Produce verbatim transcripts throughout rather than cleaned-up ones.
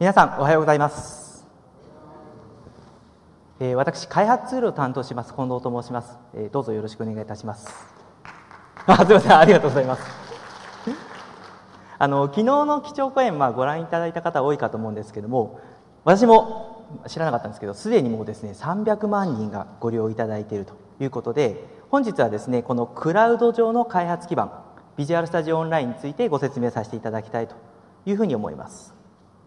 皆さんおはようございます。えー、私開発ツールを担当します近藤と申します。えー、どうぞよろしくお願いいたします。あ、すみません、ありがとうございます。あの昨日の基調講演、まあ、ご覧いただいた方多いかと思うんですけども、私も知らなかったんですけど、すでにもうですねさんびゃくまんにんがご利用いただいているということで、本日はですねこのクラウド上の開発基盤ビジュアルスタジオオンラインについてご説明させていただきたいというふうに思います。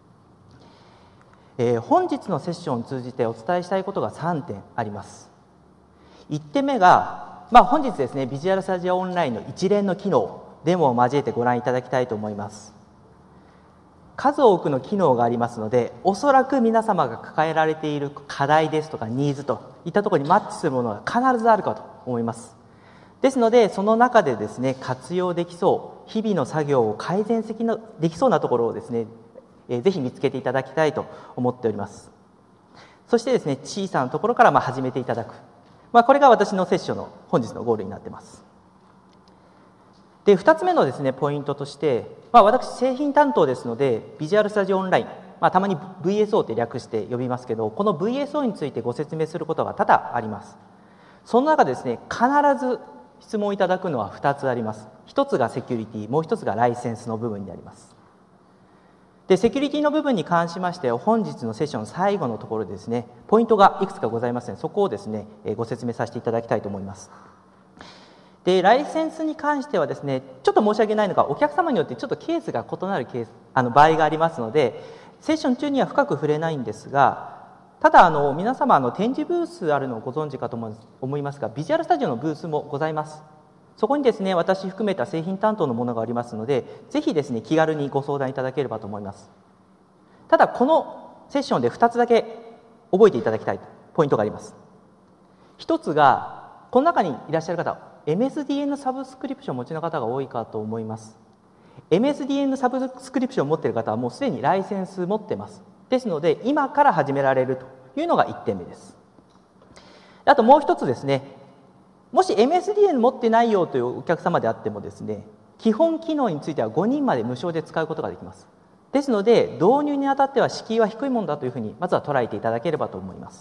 えー、本日のセッションを通じてお伝えしたいことがさんてんあります。いってんめが、まあ、本日ですねビジュアルスタジオオンラインの一連の機能デモを交えてご覧いただきたいと思います。数多くの機能がありますので、おそらく皆様が抱えられている課題ですとかニーズといったところにマッチするものが必ずあるかと思います。ですのでその中でですね活用できそう、日々の作業を改善できそうなところをですねえー、ぜひ見つけていただきたいと思っております。そしてですね小さなところからまあ始めていただく、まあ、これが私のセッションの本日のゴールになっています。でふたつめのですねポイントとして、まあ、私製品担当ですのでビジュアルスタジオオンライン、まあ、たまに ブイエスオー って略して呼びますけど、この ブイエスオー についてご説明することが多々あります。その中でですね必ず質問いただくのはふたつあります。ひとつがセキュリティ、もうひとつがライセンスの部分になります。でセキュリティの部分に関しましては、本日のセッション最後のところでですねポイントがいくつかございますので、そこをですねご説明させていただきたいと思います。でライセンスに関してはですねちょっと申し訳ないのが、お客様によってちょっとケースが異なるケースあの場合がありますので、セッション中には深く触れないんですが、ただあの皆様あの展示ブースあるのをご存知かと思いますが、ビジュアルスタジオのブースもございます。そこにですね私含めた製品担当のものがありますので、ぜひですね気軽にご相談いただければと思います。ただこのセッションでふたつだけ覚えていただきたいポイントがあります。ひとつが、この中にいらっしゃる方 エムエスディーエヌ サブスクリプションをお持ちの方が多いかと思います。 エムエスディーエヌ サブスクリプションを持っている方はもうすでにライセンス持ってます。ですので今から始められるというのがいってんめです。あともう一つですね、もし エムエスディーエヌ 持ってないよというお客様であってもですね、基本機能についてはごにんまで無償で使うことができます。ですので導入にあたっては敷居は低いものだというふうにまずは捉えていただければと思います。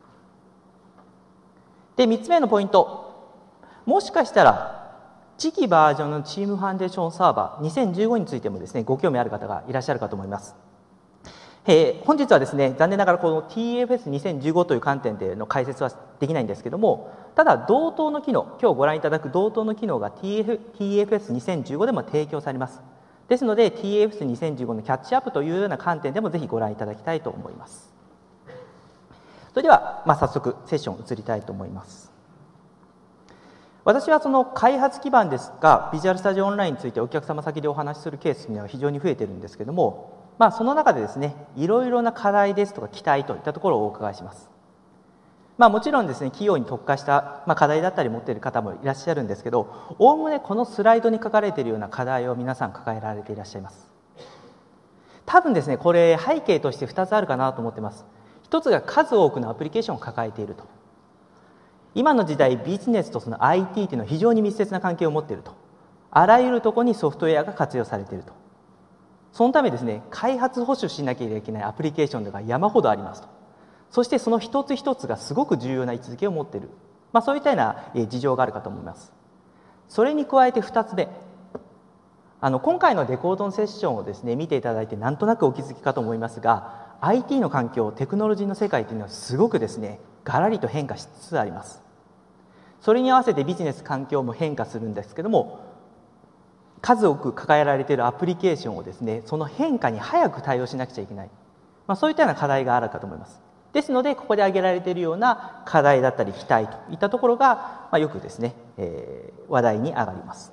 でみっつめのポイント、もしかしたら次期バージョンのチームファンデーションサーバーにせんじゅうごについてもですねご興味ある方がいらっしゃるかと思います。えー、本日はですね残念ながらこの ティーエフエスにせんじゅうご という観点での解説はできないんですけども、ただ同等の機能、今日ご覧いただく同等の機能が ティーエフエスにせんじゅうご でも提供されます。ですので ティーエフエスにせんじゅうご のキャッチアップというような観点でもぜひご覧いただきたいと思います。それでは、まあ、早速セッション移りたいと思います。私はその開発基盤ですがビジュアルスタジオオンラインについてお客様先でお話しするケースには非常に増えているんですけども、まあ、その中でですねいろいろな課題ですとか期待といったところをお伺いします。まあ、もちろんですね企業に特化した、まあ、課題だったり持っている方もいらっしゃるんですけど、おおむねこのスライドに書かれているような課題を皆さん抱えられていらっしゃいます。多分ですねこれ背景としてふたつあるかなと思っています。ひとつが数多くのアプリケーションを抱えていると。今の時代ビジネスとその アイティー というのは非常に密接な関係を持っていると。あらゆるところにソフトウェアが活用されていると。そのためですね開発保守しなければいけないアプリケーションが山ほどありますと。そしてその一つ一つがすごく重要な位置づけを持っている、まあ、そういったような事情があるかと思います。それに加えてふたつめ、あの今回のレコードのセッションをですね見ていただいてなんとなくお気づきかと思いますが、 アイティー の環境、テクノロジーの世界というのはすごくですねガラリと変化しつつあります。それに合わせてビジネス環境も変化するんですけども、数多く抱えられているアプリケーションをですねその変化に早く対応しなくちゃいけない、まあ、そういったような課題があるかと思います。ですのでここで挙げられているような課題だったり期待といったところが、まあ、よくですね、えー、話題に上がります。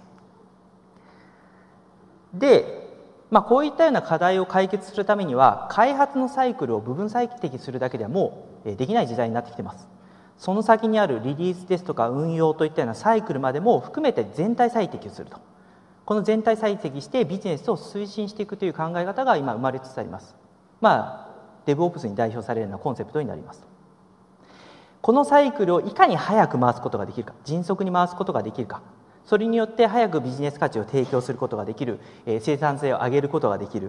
で、まあ、こういったような課題を解決するためには開発のサイクルを部分最適するだけではもうできない時代になってきています。その先にあるリリースですとか運用といったようなサイクルまでも含めて全体最適をすると。この全体最適してビジネスを推進していくという考え方が今生まれつつあります。まあデブオプスに代表されるようなコンセプトになります。このサイクルをいかに早く回すことができるか、迅速に回すことができるか、それによって早くビジネス価値を提供することができる、えー、生産性を上げることができる、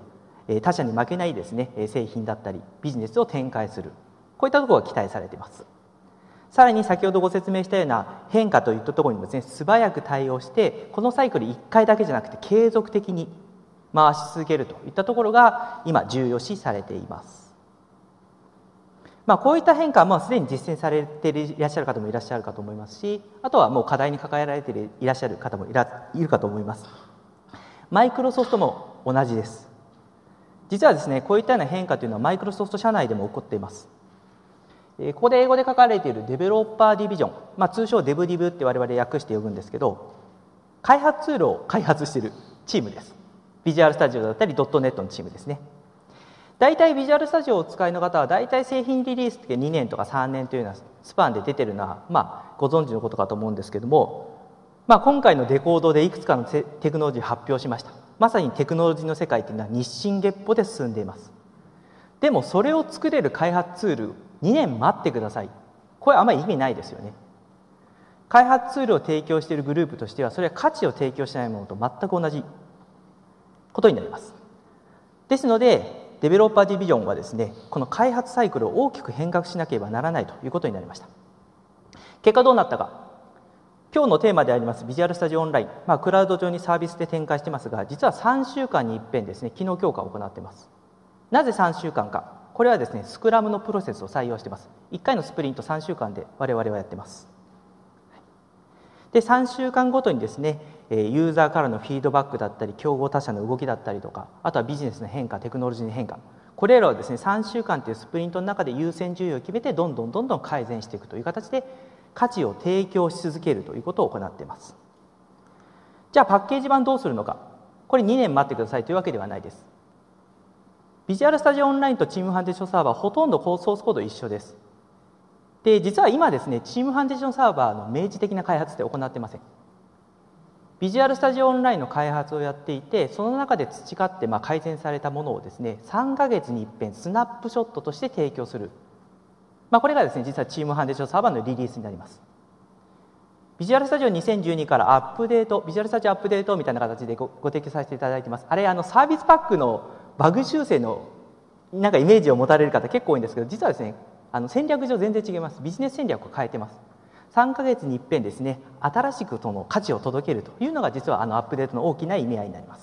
他社に負けないですね製品だったりビジネスを展開する、こういったところが期待されています。さらに先ほどご説明したような変化といったところにもですね、素早く対応してこのサイクルいっかいだけじゃなくて継続的に回し続けるといったところが今重要視されています。まあ、こういった変化はもうすでに実践されていらっしゃる方もいらっしゃるかと思いますし、あとはもう課題に抱えられていらっしゃる方もいらいるかと思います。マイクロソフトも同じです。実はですね、こういったような変化というのはマイクロソフト社内でも起こっています。ここで英語で書かれているデベロッパーディビジョン、まあ、通称デブディブって我々訳して呼ぶんですけど、開発ツールを開発しているチームです。ビジュアルスタジオだったりドットネットのチームですね。大体ビジュアルスタジオをお使いの方は大体製品リリースってにねんとかさんねんというようなスパンで出てるのは、まあ、ご存知のことかと思うんですけども、まあ、今回のデコードでいくつかのテクノロジー発表しました。まさにテクノロジーの世界というのは日進月歩で進んでいます。でもそれを作れる開発ツールにねん待ってください、これあんまり意味ないですよね。開発ツールを提供しているグループとしてはそれは価値を提供しないものと全く同じことになります。ですのでデベロッパーディビジョンはですね、この開発サイクルを大きく変革しなければならないということになりました。結果どうなったか。今日のテーマでありますビジュアルスタジオオンライン、まあ、クラウド上にサービスで展開していますが、実はさんしゅうかんに一遍ですね、機能強化を行っています。なぜさんしゅうかんか。これはですね、スクラムのプロセスを採用しています。いっかいのスプリントさんしゅうかんで我々はやっています。でさんしゅうかんごとにですね、ユーザーからのフィードバックだったり競合他社の動きだったりとか、あとはビジネスの変化、テクノロジーの変化、これらをですねさんしゅうかんというスプリントの中で優先順位を決めてどんどんどんどん改善していくという形で価値を提供し続けるということを行っています。じゃあパッケージ版どうするのか。これにねん待ってくださいというわけではないです。ビジュアルスタジオオンラインとチームファンデーションサーバーはほとんどソースコード一緒です。で実は今ですね、チームファンデーションサーバーの明示的な開発って行っていません。ビジュアルスタジオオンラインの開発をやっていて、その中で培ってまあ改善されたものをですねさんかげつに一遍スナップショットとして提供する、まあ、これがですね実はチームファンデーションサーバーのリリースになります。ビジュアルスタジオにせんじゅうにからアップデート、ビジュアルスタジオアップデートみたいな形で ご, ご提供させていただいています。あれあのサービスパックのバグ修正のなんかイメージを持たれる方結構多いんですけど、実はですねあの戦略上全然違います。ビジネス戦略を変えてます。さんかげつに一遍ですね、新しくその価値を届けるというのが実はあのアップデートの大きな意味合いになります。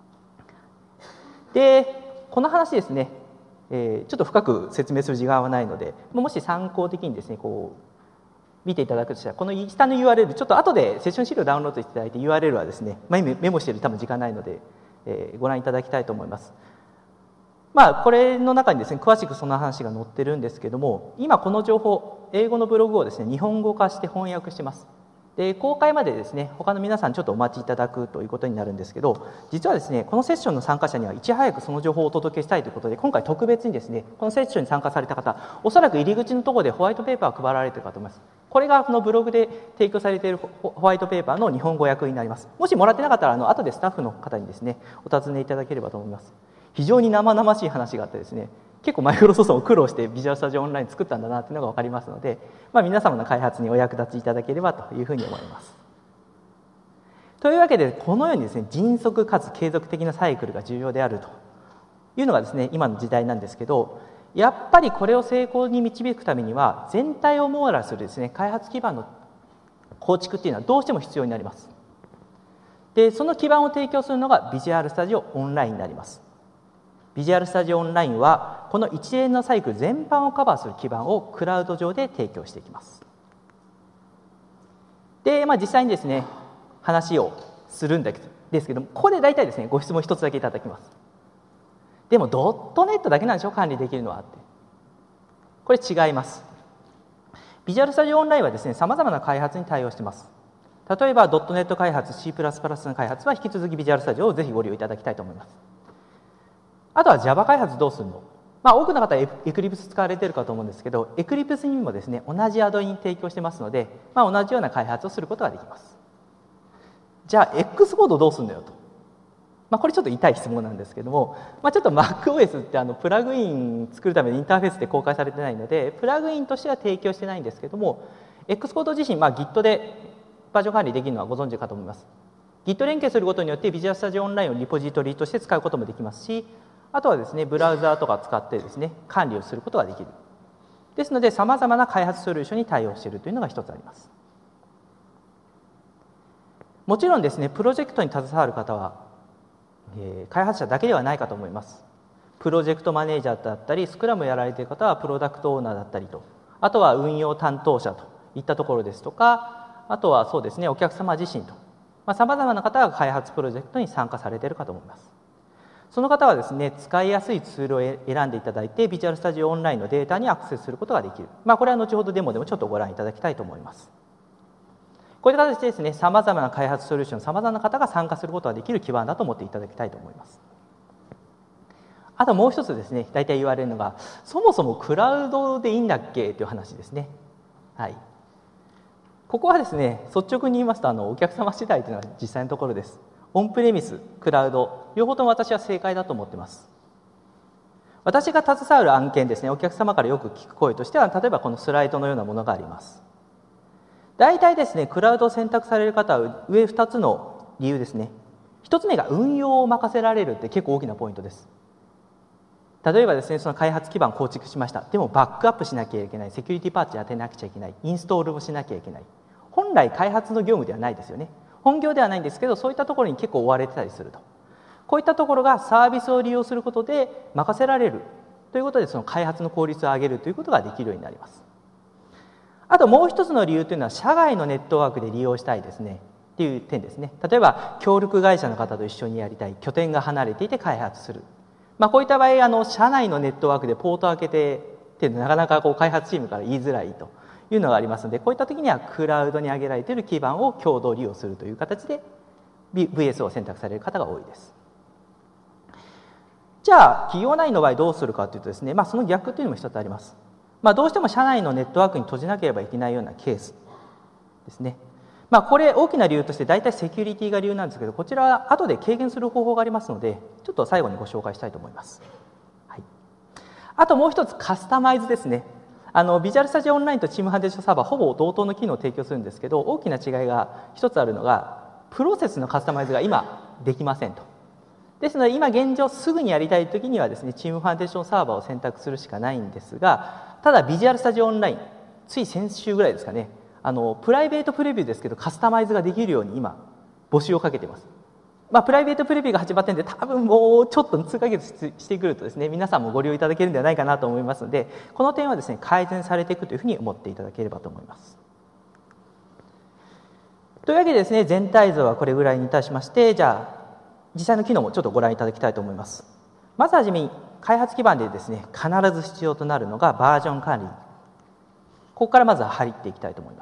で、この話ですね、えー、ちょっと深く説明する時間はないので、もし参考的にですね、こう見ていただくとしたら、この下の ユーアールエル、ちょっと後でセッション資料をダウンロードしていただいて ユーアールエル はですね、まあ、今メモしている多分時間ないので、えー、ご覧いただきたいと思います。まあ、これの中にですね詳しくその話が載ってるんですけども、今この情報英語のブログをですね日本語化して翻訳してます。で公開までですね他の皆さんちょっとお待ちいただくということになるんですけど、実はですねこのセッションの参加者にはいち早くその情報をお届けしたいということで、今回特別にですねこのセッションに参加された方、おそらく入り口のところでホワイトペーパーを配られているかと思います。これがこのブログで提供されているホワイトペーパーの日本語訳になります。もしもらってなかったらあの後でスタッフの方にですねお尋ねいただければと思います。非常に生々しい話があってですね、結構マイクロソフトも苦労してビジュアルスタジオオンライン作ったんだなというのが分かりますので、まあ、皆様の開発にお役立ちいただければというふうに思います。というわけでこのようにですね迅速かつ継続的なサイクルが重要であるというのがですね今の時代なんですけど、やっぱりこれを成功に導くためには全体を網羅するですね開発基盤の構築っていうのはどうしても必要になります。でその基盤を提供するのがビジュアルスタジオオンラインになります。ビジュアルスタジオオンラインはこの一連のサイクル全般をカバーする基盤をクラウド上で提供していきます。で、まあ、実際にですね話をするんですけども、ここで大体ですねご質問一つだけいただきます。でもドットネットだけなんでしょ管理できるのはって。これ違います。ビジュアルスタジオオンラインはですねさまざまな開発に対応しています。例えばドットネット開発、 シープラスプラス の開発は引き続きビジュアルスタジオをぜひご利用いただきたいと思います。あとは Java 開発どうするの、まあ、多くの方は Eclipse 使われているかと思うんですけど、 Eclipse にもですね同じアドイン提供してますので、まあ、同じような開発をすることができます。じゃあ X コードどうするのよと、まあ、これちょっと痛い質問なんですけども、まあ、ちょっと MacOS ってあのプラグイン作るためにインターフェースで公開されてないのでプラグインとしては提供してないんですけども、 X コード自身、まあ、Git でバージョン管理できるのはご存知かと思います。 Git 連携することによってビジュアルスタジオオンラインをリポジトリとして使うこともできますし、 あとはですね、ブラウザーとか使ってですね、管理をすることができる。ですので、さまざまな開発ソリューションに対応しているというのが一つあります。もちろんですね、プロジェクトに携わる方は、えー、開発者だけではないかと思います。プロジェクトマネージャーだったり、スクラムをやられている方はプロダクトオーナーだったりと、あとは運用担当者といったところですとか、あとはそうですね、お客様自身と、さまざ、まな方が開発プロジェクトに参加されているかと思います。その方はですね、使いやすいツールを選んでいただいて、ビジュアルスタジオオンラインのデータにアクセスすることができる。まあ、これは後ほどデモでもちょっとご覧いただきたいと思います。こういった形でですね、さまざまな開発ソリューション、さまざまな方が参加することができる基盤だと思っていただきたいと思います。あともう一つですね、大体言われるのが、そもそもクラウドでいいんだっけという話ですね。はい。ここはですね、率直に言いますと、あのお客様次第というのは実際のところです。オンプレミス、クラウド、両方とも私は正解だと思っています。私が携わる案件ですね、お客様からよく聞く声としては、例えばこのスライドのようなものがあります。大体ですね、クラウドを選択される方は上ふたつの理由ですね。ひとつめが運用を任せられるって結構大きなポイントです。例えばですね、その開発基盤構築しました。でもバックアップしなきゃいけない、セキュリティパッチ当てなくちゃいけない、インストールをしなきゃいけない。本来開発の業務ではないですよね。本業ではないんですけど、そういったところに結構追われてたりすると。こういったところがサービスを利用することで任せられるということで、その開発の効率を上げるということができるようになります。あともう一つの理由というのは、社外のネットワークで利用したいですねっていう点ですね。例えば協力会社の方と一緒にやりたい、拠点が離れていて開発する。まあ、こういった場合、あの社内のネットワークでポートを開けてっていうのはなかなかこう開発チームから言いづらいというのがありますので、こういった時にはクラウドに上げられている基盤を共同利用するという形で ブイエス を選択される方が多いです。じゃあ企業内の場合どうするかというとですね、まあ、その逆というのも一つあります。まあ、どうしても社内のネットワークに閉じなければいけないようなケースですね。まあ、これ大きな理由として大体セキュリティが理由なんですけど、こちらは後で軽減する方法がありますので、ちょっと最後にご紹介したいと思います。はい、あともう一つ、カスタマイズですね。あのビジュアルスタジオオンラインとチームファンデーションサーバーほぼ同等の機能を提供するんですけど、大きな違いが一つあるのが、プロセスのカスタマイズが今できませんと。ですので今現状すぐにやりたいときにはですね、チームファンデーションサーバーを選択するしかないんですが、ただビジュアルスタジオオンライン、つい先週ぐらいですかね、あのプライベートプレビューですけどカスタマイズができるように今募集をかけています。まあ、プライベートプレビューが始まってるんで、多分もうちょっと数ヶ月してくるとですね、皆さんもご利用いただけるんではないかなと思いますので、この点はですね、改善されていくというふうに思っていただければと思います。というわけでですね、全体像はこれぐらいにいたしまして、じゃあ実際の機能もちょっとご覧いただきたいと思います。まずはじめに開発基盤でですね、必ず必要となるのがバージョン管理。ここからまずは入っていきたいと思います。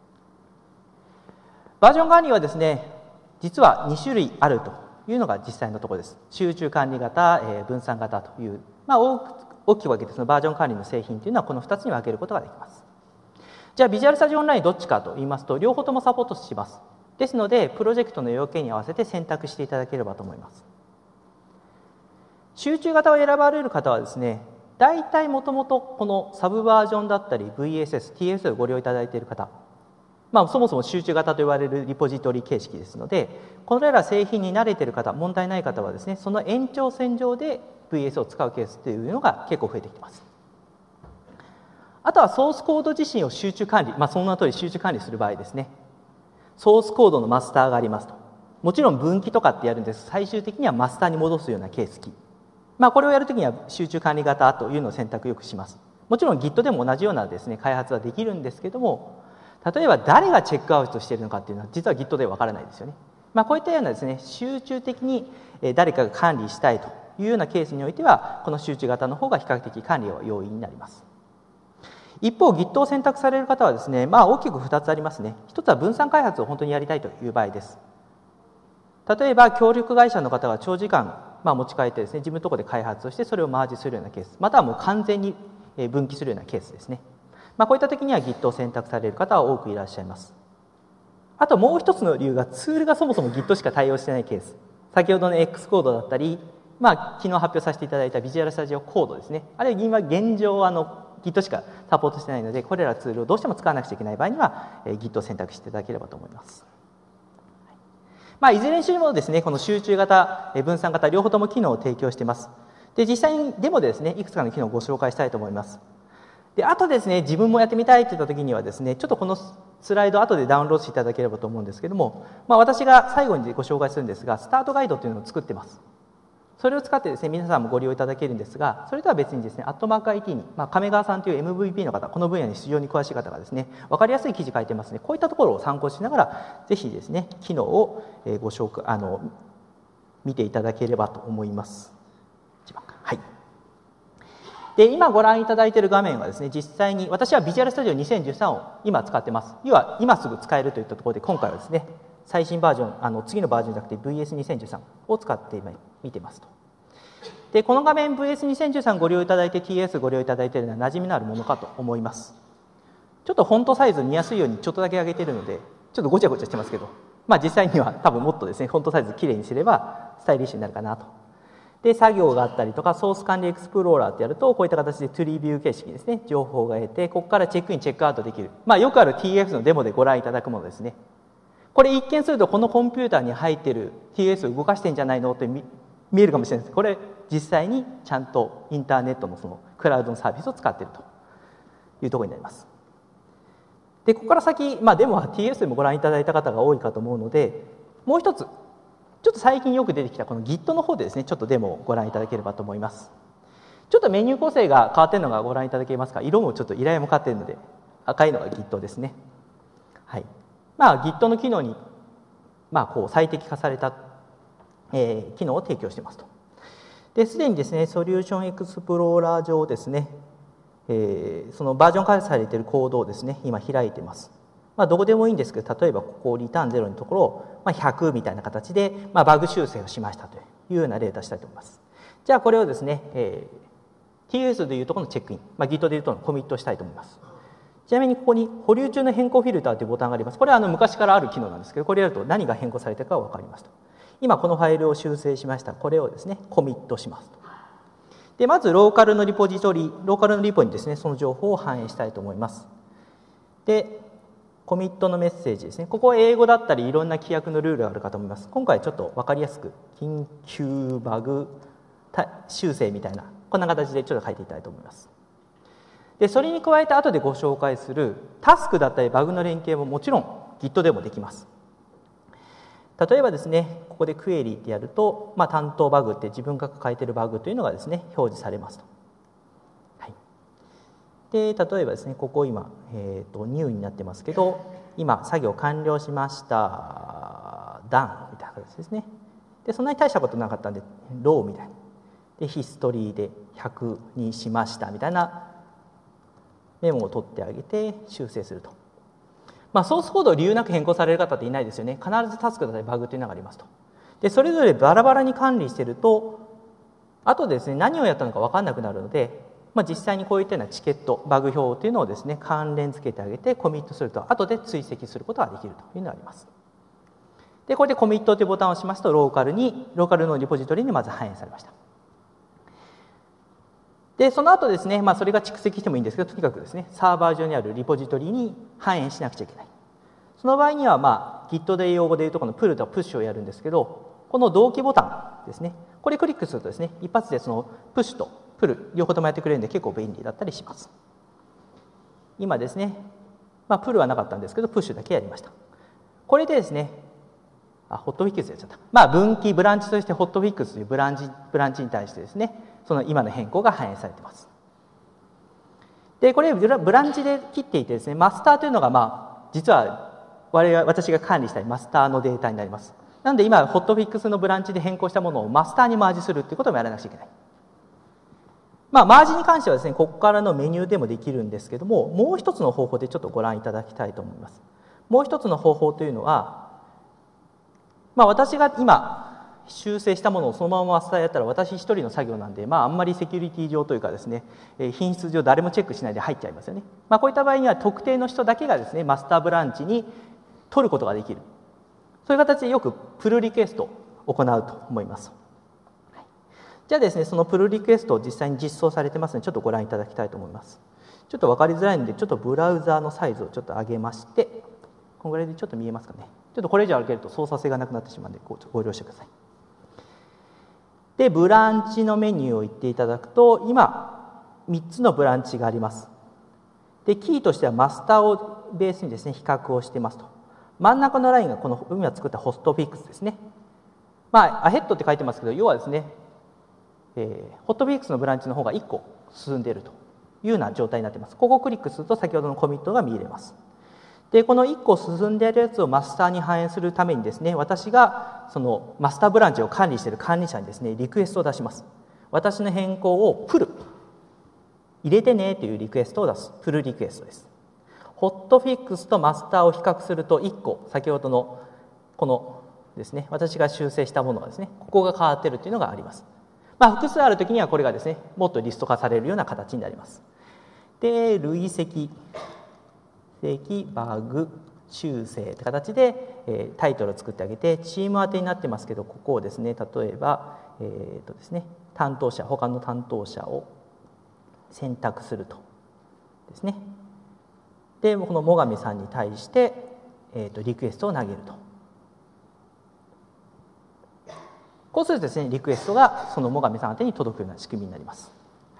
バージョン管理はですね、実はに種類あるというのが実際のところです。集中管理型、えー、分散型という、まあ、大, 大きく分けてそのバージョン管理の製品というのはこのふたつに分けることができます。じゃあビジュアルスタジオオンラインどっちかと言いますと、両方ともサポートします。ですのでプロジェクトの要件に合わせて選択していただければと思います。集中型を選ばれる方はですね、大体もともとこのサブバージョンだったり ブイエスエス、ティーエス をご利用いただいている方、まあ、そもそも集中型と言われるリポジトリ形式ですので、これら製品に慣れている方、問題ない方はですね、その延長線上で ブイエス を使うケースというのが結構増えてきています。あとはソースコード自身を集中管理、まあ、その名の通り集中管理する場合ですね、ソースコードのマスターがありますと。もちろん分岐とかってやるんです。最終的にはマスターに戻すようなケースキー、まあ、これをやるときには集中管理型というのを選択よくします。もちろん Git でも同じようなですね、開発はできるんですけども、例えば誰がチェックアウトしているのかっていうのは実は Git ではわからないですよね。まあ、こういったようなですね、集中的に誰かが管理したいというようなケースにおいては、この集中型の方が比較的管理は容易になります。一方 Git を選択される方はですね、まあ、大きくふたつありますね。一つは分散開発を本当にやりたいという場合です。例えば協力会社の方が長時間、まあ、持ち帰ってですね、自分のところで開発をしてそれをマージするようなケース、またはもう完全に分岐するようなケースですね。まあ、こういった時には Git を選択される方は多くいらっしゃいます。あともう一つの理由が、ツールがそもそも Git しか対応してないケース。先ほどの X コードだったり、まあ、昨日発表させていただいた Visual Studio Code ですね。あれは今現状あの Git しかサポートしてないので、これらツールをどうしても使わなくちゃいけない場合には Git を選択していただければと思います。まあ、いずれにしてもですね、この集中型、分散型両方とも機能を提供しています。 で、実際にデモでですね、いくつかの機能をご紹介したいと思います。で、あとですね、自分もやってみたいって言った時にはですね、ちょっとこのスライド後でダウンロードしていただければと思うんですけども、まあ、私が最後にご紹介するんですが、スタートガイドというのを作ってます。それを使ってですね、皆さんもご利用いただけるんですが、それとは別にですね、アットマーク アイティー に、まあ、亀川さんという エムブイピー の方、この分野に非常に詳しい方がですね、分かりやすい記事書いてますので、こういったところを参考にしながら、ぜひですね、機能をご紹介、あの、見ていただければと思います。一番か。はい。で、今ご覧いただいている画面はですね、実際に私はビジュアルスタジオにせんじゅうさんを今使ってます。要は今すぐ使えるといったところで、今回はですね、最新バージョン、あの次のバージョンじゃなくて ブイエスにせんじゅうさん を使って今見てますと。で、この画面 ブイエスにせんじゅうさん ご利用いただいて ティーエス ご利用いただいているのは馴染みのあるものかと思います。ちょっとフォントサイズ見やすいようにちょっとだけ上げているので、ちょっとごちゃごちゃしてますけど、まあ実際には多分もっとですね、フォントサイズきれいにすればスタイリッシュになるかなと。で、作業があったりとか、ソース管理エクスプローラーってやると、こういった形でトゥリービュー形式ですね、情報が得て、ここからチェックイン、チェックアウトできる。まあよくある ティーエフ のデモでご覧いただくものですね。これ一見すると、このコンピューターに入っている ティーエス を動かしてんじゃないのって見見えるかもしれないです。これ実際にちゃんとインターネットのそのクラウドのサービスを使っているというところになります。で、ここから先、まあデモは ティーエス でもご覧いただいた方が多いかと思うので、もう一つ、ちょっと最近よく出てきたこの Git の方でですね、ちょっとデモをご覧いただければと思います。ちょっとメニュー構成が変わっているのがご覧いただけますか。色もちょっと依頼も変わっているので、赤いのが Git ですね。はい。まあ Git の機能に、まあこう最適化された、えー、機能を提供していますと。で、すでにですね、ソリューションエクスプローラー上ですね、えー、そのバージョン開発されているコードをですね、今開いています。まあ、どこでもいいんですけど、例えばここリターンゼロのところを、まあ、ひゃくみたいな形で、まあ、バグ修正をしましたというような例を出したいと思います。じゃあこれをですね、えー、ティーエス でいうところのチェックイン、まあ、Git でいうところのコミットしたいと思います。ちなみにここに保留中の変更フィルターというボタンがあります。これはあの昔からある機能なんですけど、これやると何が変更されているかが分かりますと。今このファイルを修正しました。これをですね、コミットしますと。で、まずローカルのリポジトリ、ローカルのリポにですね、その情報を反映したいと思います。で、コミットのメッセージですね。ここは英語だったりいろんな規約のルールがあるかと思います。今回ちょっと分かりやすく緊急バグ修正みたいなこんな形でちょっと書いていきたいと思います。で、それに加えて後でご紹介するタスクだったりバグの連携ももちろん Git でもできます。例えばですね、ここでクエリってやると、まあ、担当バグって自分が抱えているバグというのがですね、表示されますと。はい、で、例えばですね、ここ今、えーと、ニューになってますけど、今、作業完了しました、ダンみたいな形ですね。で、そんなに大したことなかったんで、ローみたいな。で、ヒストリーでひゃくにしましたみたいなメモを取ってあげて修正すると。まあ、ソースコードを理由なく変更される方っていないですよね。必ずタスクだったりバグというのがありますと。で、それぞれバラバラに管理していると、後でですね、何をやったのか分かんなくなるので、まあ、実際にこういったようなチケット、バグ表というのをですね、関連付けてあげてコミットすると、後で追跡することができるというのがあります。で、これでコミットというボタンを押しますと、ローカルに、ローカルのリポジトリにまず反映されました。で、その後ですね、まあ、それが蓄積してもいいんですけど、とにかくですね、サーバー上にあるリポジトリに反映しなくちゃいけない。その場合には、まあ、Git で用語でいうとこのプルとプッシュをやるんですけど、この同期ボタンですね、これクリックするとですね、一発でそのプッシュとプル、両方ともやってくれるんで結構便利だったりします。今ですね、まあ、プルはなかったんですけど、プッシュだけやりました。これでですね、あ、ホットフィックスやっちゃった。まあ、分岐、ブランチとしてホットフィックスというブランチ、ブランチに対してですね、その今の変更が反映されています。で、これブラ、ブランチで切っていてですね、マスターというのが、まあ、実は我々私が管理したいマスターのデータになります。なので今、ホットフィックスのブランチで変更したものをマスターにマージするということもやらなくちゃいけない。まあ、マージに関してはですね、ここからのメニューでもできるんですけども、もう一つの方法でちょっとご覧いただきたいと思います。もう一つの方法というのは、まあ、私が今修正したものをそのままマスターやったら私一人の作業なんで、まあ、あんまりセキュリティ上というかですね、品質上誰もチェックしないで入っちゃいますよね。まあ、こういった場合には特定の人だけがですね、マスターブランチに取ることができる。そういう形でよくプルリクエストを行うと思います。はい、じゃあですね、そのプルリクエストを実際に実装されてますので、ちょっとご覧いただきたいと思います。ちょっと分かりづらいので、ちょっとブラウザーのサイズをちょっと上げまして、このぐらいでちょっと見えますかね。ちょっとこれ以上上げると操作性がなくなってしまうので、ご了承ください。 で、ブランチのメニューを言っていただくと、今みっつのブランチがあります。で、キーとしてはマスターをベースにですね、比較をしていますと。真ん中のラインがこの今作ったホストフィックスですね。まあ、アヘッドって書いてますけど、要はですね、えー、ホットフィックスのブランチの方がいっこ進んでいるというような状態になっています。ここをクリックすると先ほどのコミットが見れます。で、このいっこ進んでいるやつをマスターに反映するためにですね、私がそのマスターブランチを管理している管理者にですね、リクエストを出します。私の変更をプル、入れてねというリクエストを出す。プルリクエストです。ホットフィックスとマスターを比較するといっこ、先ほどのこのですね、私が修正したものがですね、ここが変わっているというのがあります。まあ、複数あるときにはこれがですね、もっとリスト化されるような形になります。で、累積、積、バグ、修正という形で、えー、タイトルを作ってあげて、チーム宛てになってますけど、ここをですね、例えば、えーとですね、担当者、他の担当者を選択するとですね。で、この最上さんに対して、えーと、リクエストを投げると。こうするとですね、リクエストがその最上さん宛てに届くような仕組みになります。はい、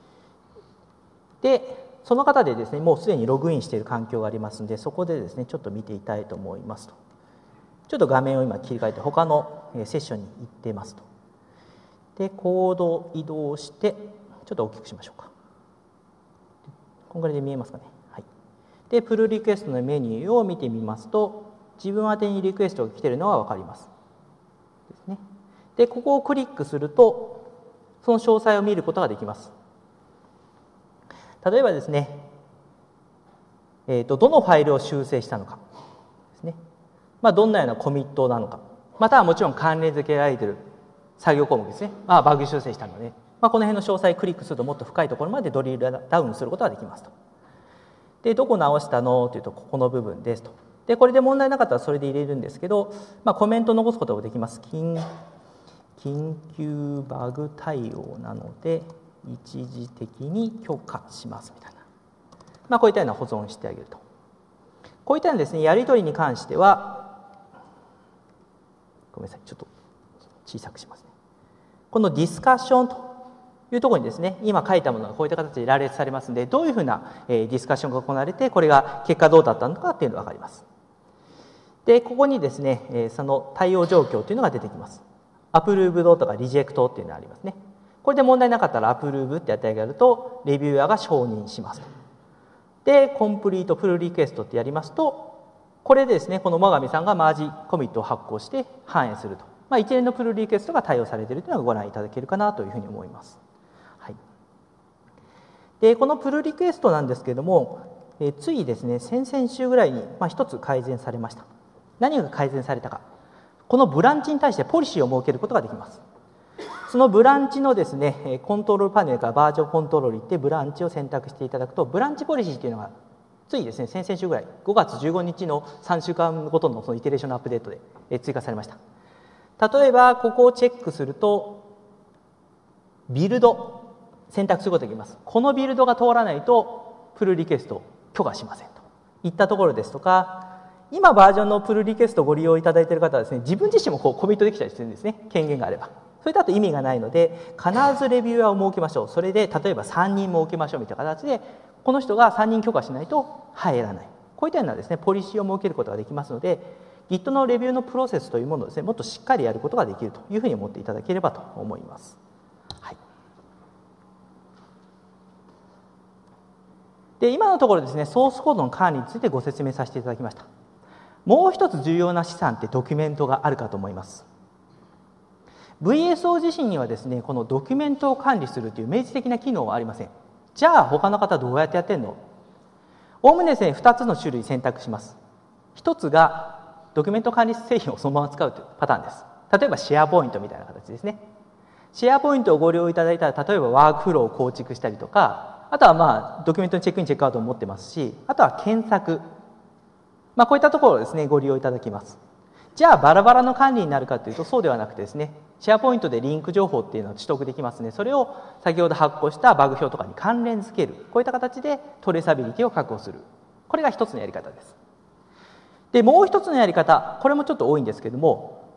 で、その方でですね、もうすでにログインしている環境がありますので、そこでですね、ちょっと見ていたいと思いますと。ちょっと画面を今切り替えて、他のセッションに行っていますと。で、コードを移動して、ちょっと大きくしましょうか。こんぐらいで見えますかね。はい。で、プルリクエストのメニューを見てみますと、自分宛てにリクエストが来ているのが分かります。ですね。で、ここをクリックすると、その詳細を見ることができます。例えばですね、えーと、どのファイルを修正したのかですね。まあ、どんなようなコミットなのか、またはもちろん関連付けられている作業項目ですね。まあ、バグ修正したので、まあ、この辺の詳細をクリックするともっと深いところまでドリルダウンすることができますと。で、どこ直したのというと、ここの部分ですと。で、これで問題なかったらそれで入れるんですけど、まあ、コメントを残すこともできます。緊緊急バグ対応なので、一時的に許可しますみたいな、まあ、こういったような保存してあげると。こういったようなですね、やり取りに関しては、ごめんなさい、ちょっと小さくしますね。このディスカッションというところにですね、今書いたものがこういった形で羅列されますので、どういうふうな、えー、ディスカッションが行われて、これが結果どうだったのかっていうのが分かります。で、ここにですね、えー、その対応状況というのが出てきます。アプルーブドとかリジェクトっていうのがありますね。これで問題なかったらアプルーブってやってあげると、レビューアーが承認しますと。で、コンプリートプルリクエストってやりますと、これでですね、この最上さんがマージコミットを発行して反映すると。まあ、一連のプルリクエストが対応されているというのがご覧いただけるかなというふうに思います。はい、で、このプルリクエストなんですけれども、えー、ついですね、先々週ぐらいに、まあ、一つ改善されました。何が改善されたか。このブランチに対してポリシーを設けることができます。そのブランチのですね、コントロールパネルからバージョンコントロールに行ってブランチを選択していただくと、ブランチポリシーというのがついですね、先々週ぐらい、ごがつじゅうごにちのさんしゅうかんごとのそのイテレーションのアップデートで追加されました。例えば、ここをチェックすると、ビルド、選択することができます。このビルドが通らないと、プルリクエストを許可しませんといったところですとか、今バージョンのプルリクエストをご利用いただいている方はですね、自分自身もこうコミットできたりするんですね、権限があれば。それだと意味がないので、必ずレビューアーを設けましょう。それで例えばさんにん設けましょうみたいな形で、この人がさんにん許可しないと入らない。こういったようなですね、ポリシーを設けることができますので、Git のレビューのプロセスというものをですね、もっとしっかりやることができるというふうに思っていただければと思います。はい、で、今のところですね、ソースコードの管理についてご説明させていただきました。もう一つ重要な資産ってドキュメントがあるかと思います。ブイエスオー 自身にはですね、このドキュメントを管理するという明示的な機能はありません。じゃあ他の方どうやってやってんの？おおむねですね、ふたつの種類選択します。ひとつがドキュメント管理製品をそのまま使うというパターンです。例えばシェアポイントみたいな形ですね。シェアポイントをご利用いただいたら、例えばワークフローを構築したりとか、あとはまあドキュメントのチェックインチェックアウトも持ってますし、あとは検索、まあ、こういったところをですね、ご利用いただきます。じゃあバラバラの管理になるかというと、そうではなくてですね、シェアポイントでリンク情報っていうのを取得できますので、それを先ほど発行したバグ表とかに関連付ける、こういった形でトレーサビリティを確保する、これが一つのやり方です。で、もう一つのやり方、これもちょっと多いんですけども、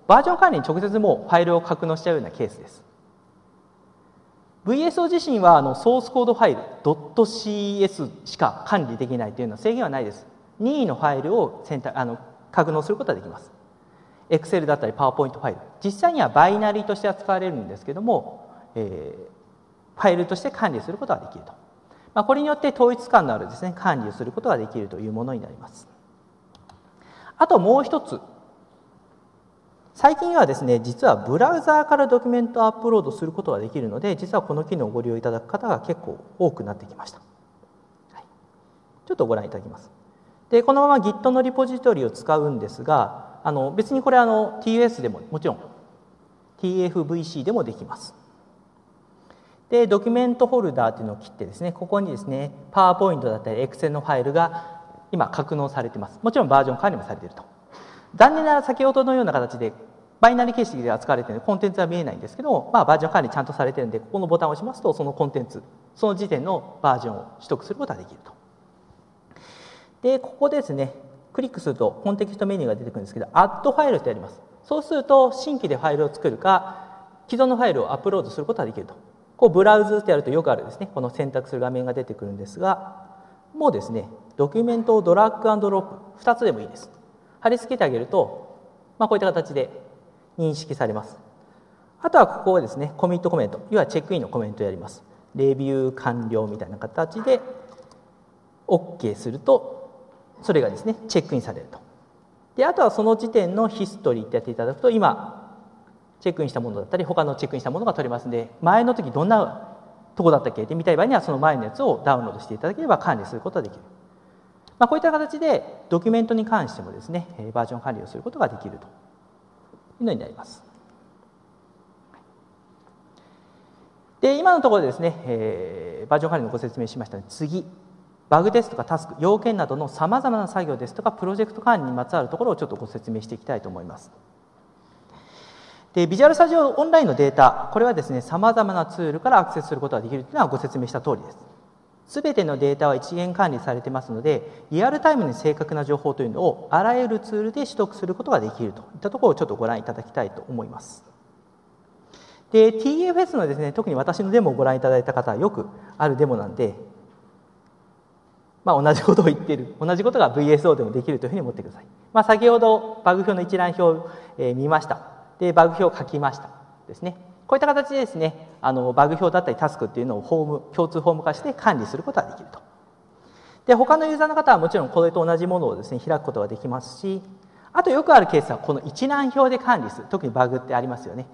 バージョン管理に直接もうファイルを格納しちゃうようなケースです。ブイエスオー 自身はあのソースコードファイル .cs しか管理できないというような制限はないです。任意のファイルを選択あの格納することができます。Excel だったり PowerPoint ファイル、実際にはバイナリーとして扱われるんですけども、えー、ファイルとして管理することができると。まあ、これによって統一感のあるですね、管理をすることができるというものになります。あともう一つ、最近はですね、実はブラウザーからドキュメントをアップロードすることができるので、実はこの機能をご利用いただく方が結構多くなってきました。はい、ちょっとご覧いただきます。で、このまま Git のリポジトリを使うんですが、あの別にこれあの ティーユーエス でももちろん ティーエフブイシー でもできます。で、ドキュメントフォルダーというのを切ってですね、ここにですね、PowerPoint だったり Excel のファイルが今格納されています。もちろんバージョン管理もされていると。残念ながら先ほどのような形でバイナリー形式で扱われているのでコンテンツは見えないんですけども、まあ、バージョン管理ちゃんとされているので、ここのボタンを押しますとそのコンテンツ、その時点のバージョンを取得することができると。で、ここですね、クリックするとコンテキストメニューが出てくるんですけど、アッドファイルとあります。そうすると新規でファイルを作るか既存のファイルをアップロードすることができると。こうブラウズってやるとよくあるですね、この選択する画面が出てくるんですが、もうですね、ドキュメントをドラッグアンドドロップふたつでもいいです。貼り付けてあげると、まあ、こういった形で認識されます。あとはここはですね、コミットコメント、要はチェックインのコメントをやります。レビュー完了みたいな形で OK すると、それがですね、チェックインされると。で、あとはその時点のヒストリーってやっていただくと、今チェックインしたものだったり他のチェックインしたものが取れますので、前の時どんなとこだったっけって見たい場合にはその前のやつをダウンロードしていただければ管理することができる。まあ、こういった形でドキュメントに関してもですね、バージョン管理をすることができるというのになります。で、今のところでですね、えー、バージョン管理のご説明しましたので、次、バグですとかタスク、要件などのさまざまな作業ですとかプロジェクト管理にまつわるところをちょっとご説明していきたいと思います。で、ビジュアルスタジオオンラインのデータ、これはですね、さまざまなツールからアクセスすることができるというのはご説明した通りです。すべてのデータは一元管理されていますので、リアルタイムに正確な情報というのをあらゆるツールで取得することができるといったところをちょっとご覧いただきたいと思います。で、ティーエフエス のですね、特に私のデモをご覧いただいた方はよくあるデモなんで、まあ、同じことを言っている、同じことが ブイエスオー でもできるというふうに思ってください。まあ、先ほどバグ表の一覧表を、えー、見ました。で、バグ表を書きましたですね。こういった形でですね、あのバグ表だったりタスクっていうのをフォーム、共通フォーム化して管理することができると。で、他のユーザーの方はもちろんこれと同じものをですね、開くことができますし、あとよくあるケースはこの一覧表で管理する。特にバグってありますよね。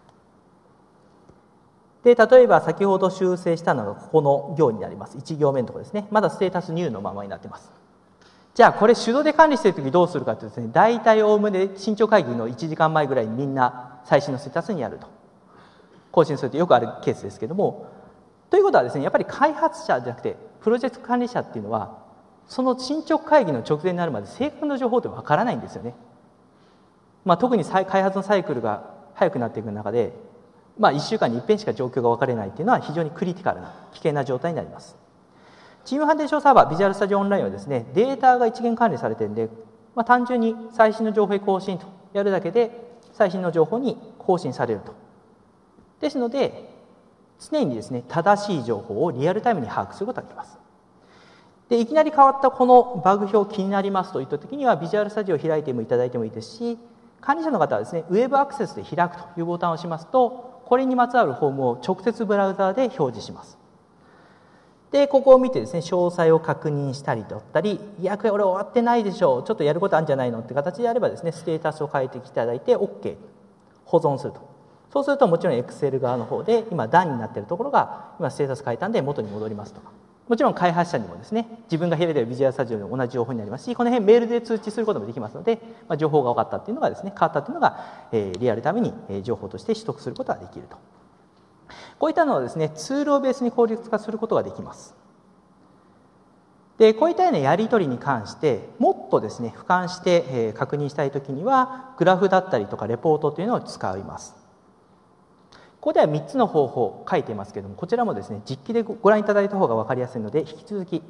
で、例えば先ほど修正したのがここの行になります。いち行目のところですね。まだステータスニューのままになっています。じゃあこれ手動で管理しているときどうするかというとですね、大体おおむね新潮会議のいちじかんまえぐらいにみんな最新のステータスにやると。更新するとよくあるケースですけども、ということはですね、やっぱり開発者じゃなくてプロジェクト管理者っていうのはその進捗会議の直前になるまで正確な情報ってわからないんですよね。まあ、特に開発のサイクルが早くなっていく中で、まあ、いっしゅうかんに一遍しか状況が分かれないっていうのは非常にクリティカルな危険な状態になります。チームファンデーションサーバービジュアルスタジオオンラインはですね、データが一元管理されているので、まあ、単純に最新の情報へ更新とやるだけで最新の情報に更新されると。ですので常にですね、正しい情報をリアルタイムに把握することができます。で、いきなり変わったこのバグ表気になりますといったときにはビジュアルスタジオを開いてもいただいてもいいですし、管理者の方はですね、ウェブアクセスで開くというボタンを押しますと、これにまつわるフォームを直接ブラウザーで表示します。で、ここを見てですね、詳細を確認したりだったり、いや、これ俺終わってないでしょう、ちょっとやることあるんじゃないのって形であればですね、ステータスを変えていただいて OK、保存すると。そうするともちろん Excel 側の方で今段になっているところが今ステータス変えたんで元に戻りますとか、もちろん開発者にもですね、自分が開いているビジュアルスタジオの同じ情報になりますし、この辺メールで通知することもできますので、まあ、情報が分かったっていうのがですね、変わったっていうのが、えー、リアルタイムに情報として取得することができると。こういったのはですね、ツールをベースに効率化することができます。で、こういったようなやり取りに関してもっとですね、俯瞰して、えー、確認したいときにはグラフだったりとかレポートというのを使います。ここではみっつの方法を書いていますけれども、こちらもですね、実機でご覧いただいた方が分かりやすいので、引き続き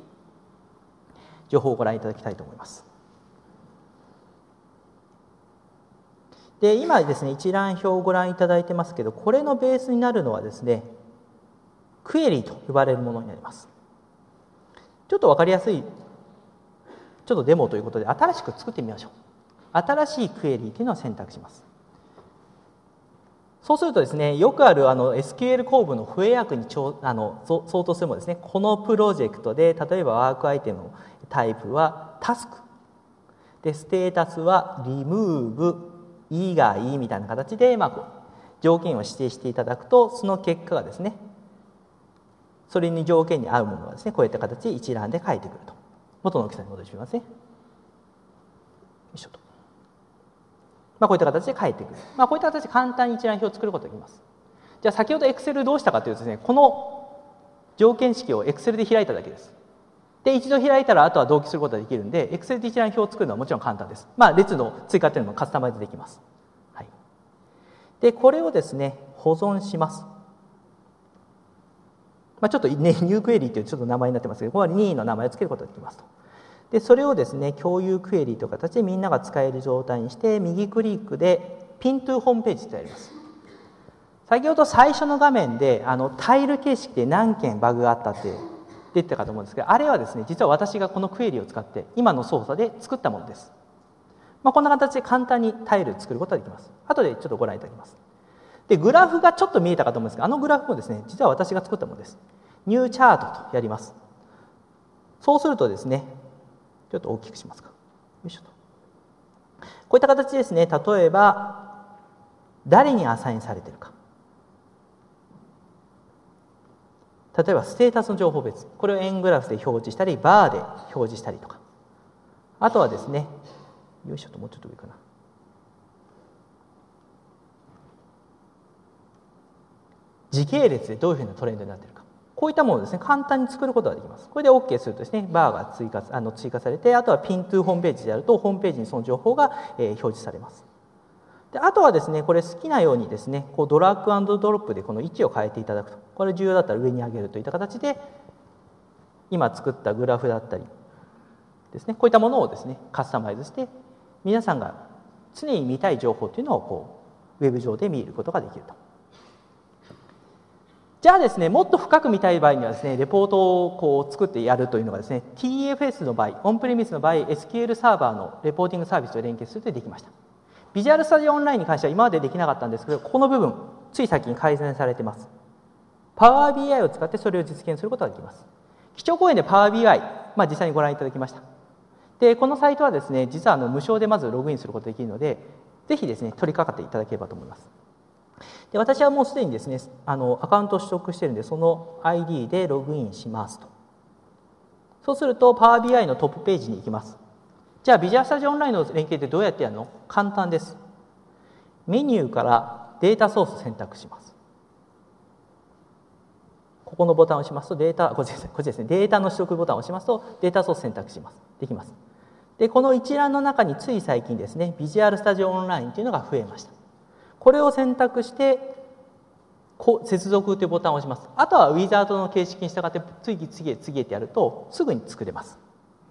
情報をご覧いただきたいと思います。 で今ですね、一覧表をご覧いただいてますけど、これのベースになるのはですね、クエリと呼ばれるものになります。ちょっと分かりやすい、ちょっとデモということで、新しく作ってみましょう。新しいクエリというのを選択します。そうするとですね、よくあるあの エスキューエル 構文の不英訳にちょあの相当するものですね、このプロジェクトで、例えばワークアイテムのタイプはタスクで、ステータスはリムーブ以外みたいな形で、まあ、条件を指定していただくと、その結果がですね、それに条件に合うものがですね、こういった形で一覧で書いてくると。元の大きさに戻しますね。よいしょと。まあ、こういった形で書いてくる。まあ、こういった形で簡単に一覧表を作ることができます。じゃあ先ほど Excel どうしたかというとですね、この条件式を Excel で開いただけです。で、一度開いたらあとは同期することができるんで、Excel で一覧表を作るのはもちろん簡単です。まあ、列の追加というのもカスタマイズできます。はい。で、これをですね、保存します。まあ、ちょっとね、ニュークエリーというちょっと名前になってますけど、ここは任意の名前を付けることができますと。で、それをですね、共有クエリという形でみんなが使える状態にして、右クリックでピントゥーホームページとやります。先ほど最初の画面で、あのタイル形式で何件バグがあったって出てたかと思うんですけど、あれはですね、実は私がこのクエリを使って今の操作で作ったものです。まあ、こんな形で簡単にタイルを作ることができます。後でちょっとご覧いただきます。で、グラフがちょっと見えたかと思うんですが、あのグラフもですね、実は私が作ったものです。ニューチャートとやります。そうするとですね、ちょっと大きくしますか。よいしょと。こういった形ですね、例えば、誰にアサインされているか。例えば、ステータスの情報別。これを円グラフで表示したり、バーで表示したりとか。あとはですね、よいしょと、もうちょっと上かな。時系列でどういうふうなトレンドになっているか。こういったものをですね、簡単に作ることができます。これで OK するとですね、バーが追加、あの追加されて、あとはピントゥーホームページであると、ホームページにその情報が、えー、表示されます。で、あとはですね、これ好きなようにですね、こうドラッグ&ドロップでこの位置を変えていただくと。これ重要だったら上に上げるといった形で、今作ったグラフだったりですね、こういったものをですね、カスタマイズして、皆さんが常に見たい情報というのをこうウェブ上で見ることができると。じゃあですね、もっと深く見たい場合にはですね、レポートをこう作ってやるというのがですね、ティーエフエス の場合、オンプレミスの場合、エスキューエル サーバーのレポーティングサービスと連携するとできました。ビジュアルスタジオオンラインに関しては今までできなかったんですけど、ここの部分、つい最近改善されています。パワービーアイ を使ってそれを実現することができます。基調講演でパワービーアイ、まあ、実際にご覧いただきました。で、このサイトはですね、実はあの無償でまずログインすることができるので、ぜひですね、取り掛かっていただければと思います。で、私はもうすでにですね、あのアカウントを取得しているので、その アイディー でログインしますと。そうすると、パワービーアイ のトップページに行きます。じゃあ、ビジュアルスタジオオンラインの連携ってどうやってやるの？簡単です。メニューからデータソースを選択します。ここのボタンを押しますと、データ、こっちですね、こっちですね、データの取得ボタンを押しますと、データソース選択します。できます。で、この一覧の中につい最近ですね、ビジュアルスタジオオンラインというのが増えました。これを選択して、接続というボタンを押します。あとはウィザードの形式に従って次次へ次へとやるとすぐに作れます。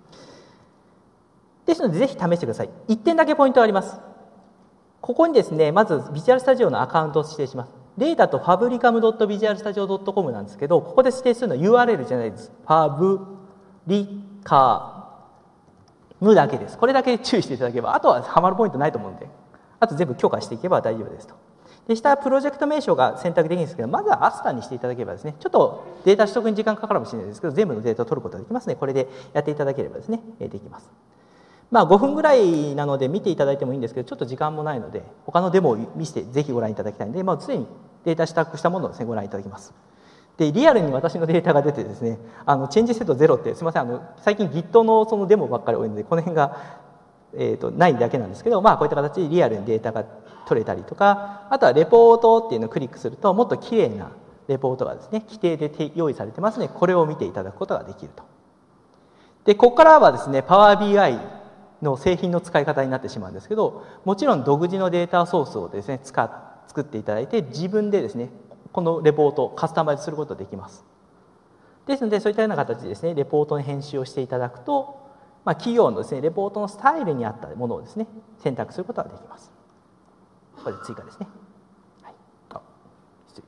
ですのでぜひ試してください。いってんだけポイントがあります。ここにですね、まずビジュアルスタジオのアカウントを指定します。データと ファブリカム ドット ビジュアルスタジオ ドット コム なんですけど、ここで指定するのは ユーアールエル じゃないです。ファブリカムだけです。これだけ注意していただければ、あとはハマるポイントないと思うんで、あと全部許可していけば大丈夫ですと。で、下はプロジェクト名称が選択できるんですけど、まずはアスタにしていただければですね、ちょっとデータ取得に時間かかるかもしれないですけど、全部のデータを取ることができますね。これでやっていただければですね、できます。まあごふんぐらいなので見ていただいてもいいんですけど、ちょっと時間もないので、他のデモを見せてぜひご覧いただきたいので、まあ、常にデータ取得したものをですね、ご覧いただきます。で、リアルに私のデータが出てですね、あのチェンジセットゼロって、すみません、あの最近 Git のそのデモばっかり多いので、この辺がえー、とないだけなんですけど、まあ、こういった形でリアルにデータが取れたりとか、あとはレポートっていうのをクリックするともっときれいなレポートがですね、規定で用意されてますので、これを見ていただくことができると。で、ここからはですね、パワービーアイ の製品の使い方になってしまうんですけど、もちろん独自のデータソースをですね、使っ作っていただいて、自分でですね、このレポートをカスタマイズすることができます。ですので、そういったような形でですね、レポートの編集をしていただくと、まあ、企業のですね、レポートのスタイルに合ったものをですね、選択することができます。 これで追加ですね。はい。あ、失礼。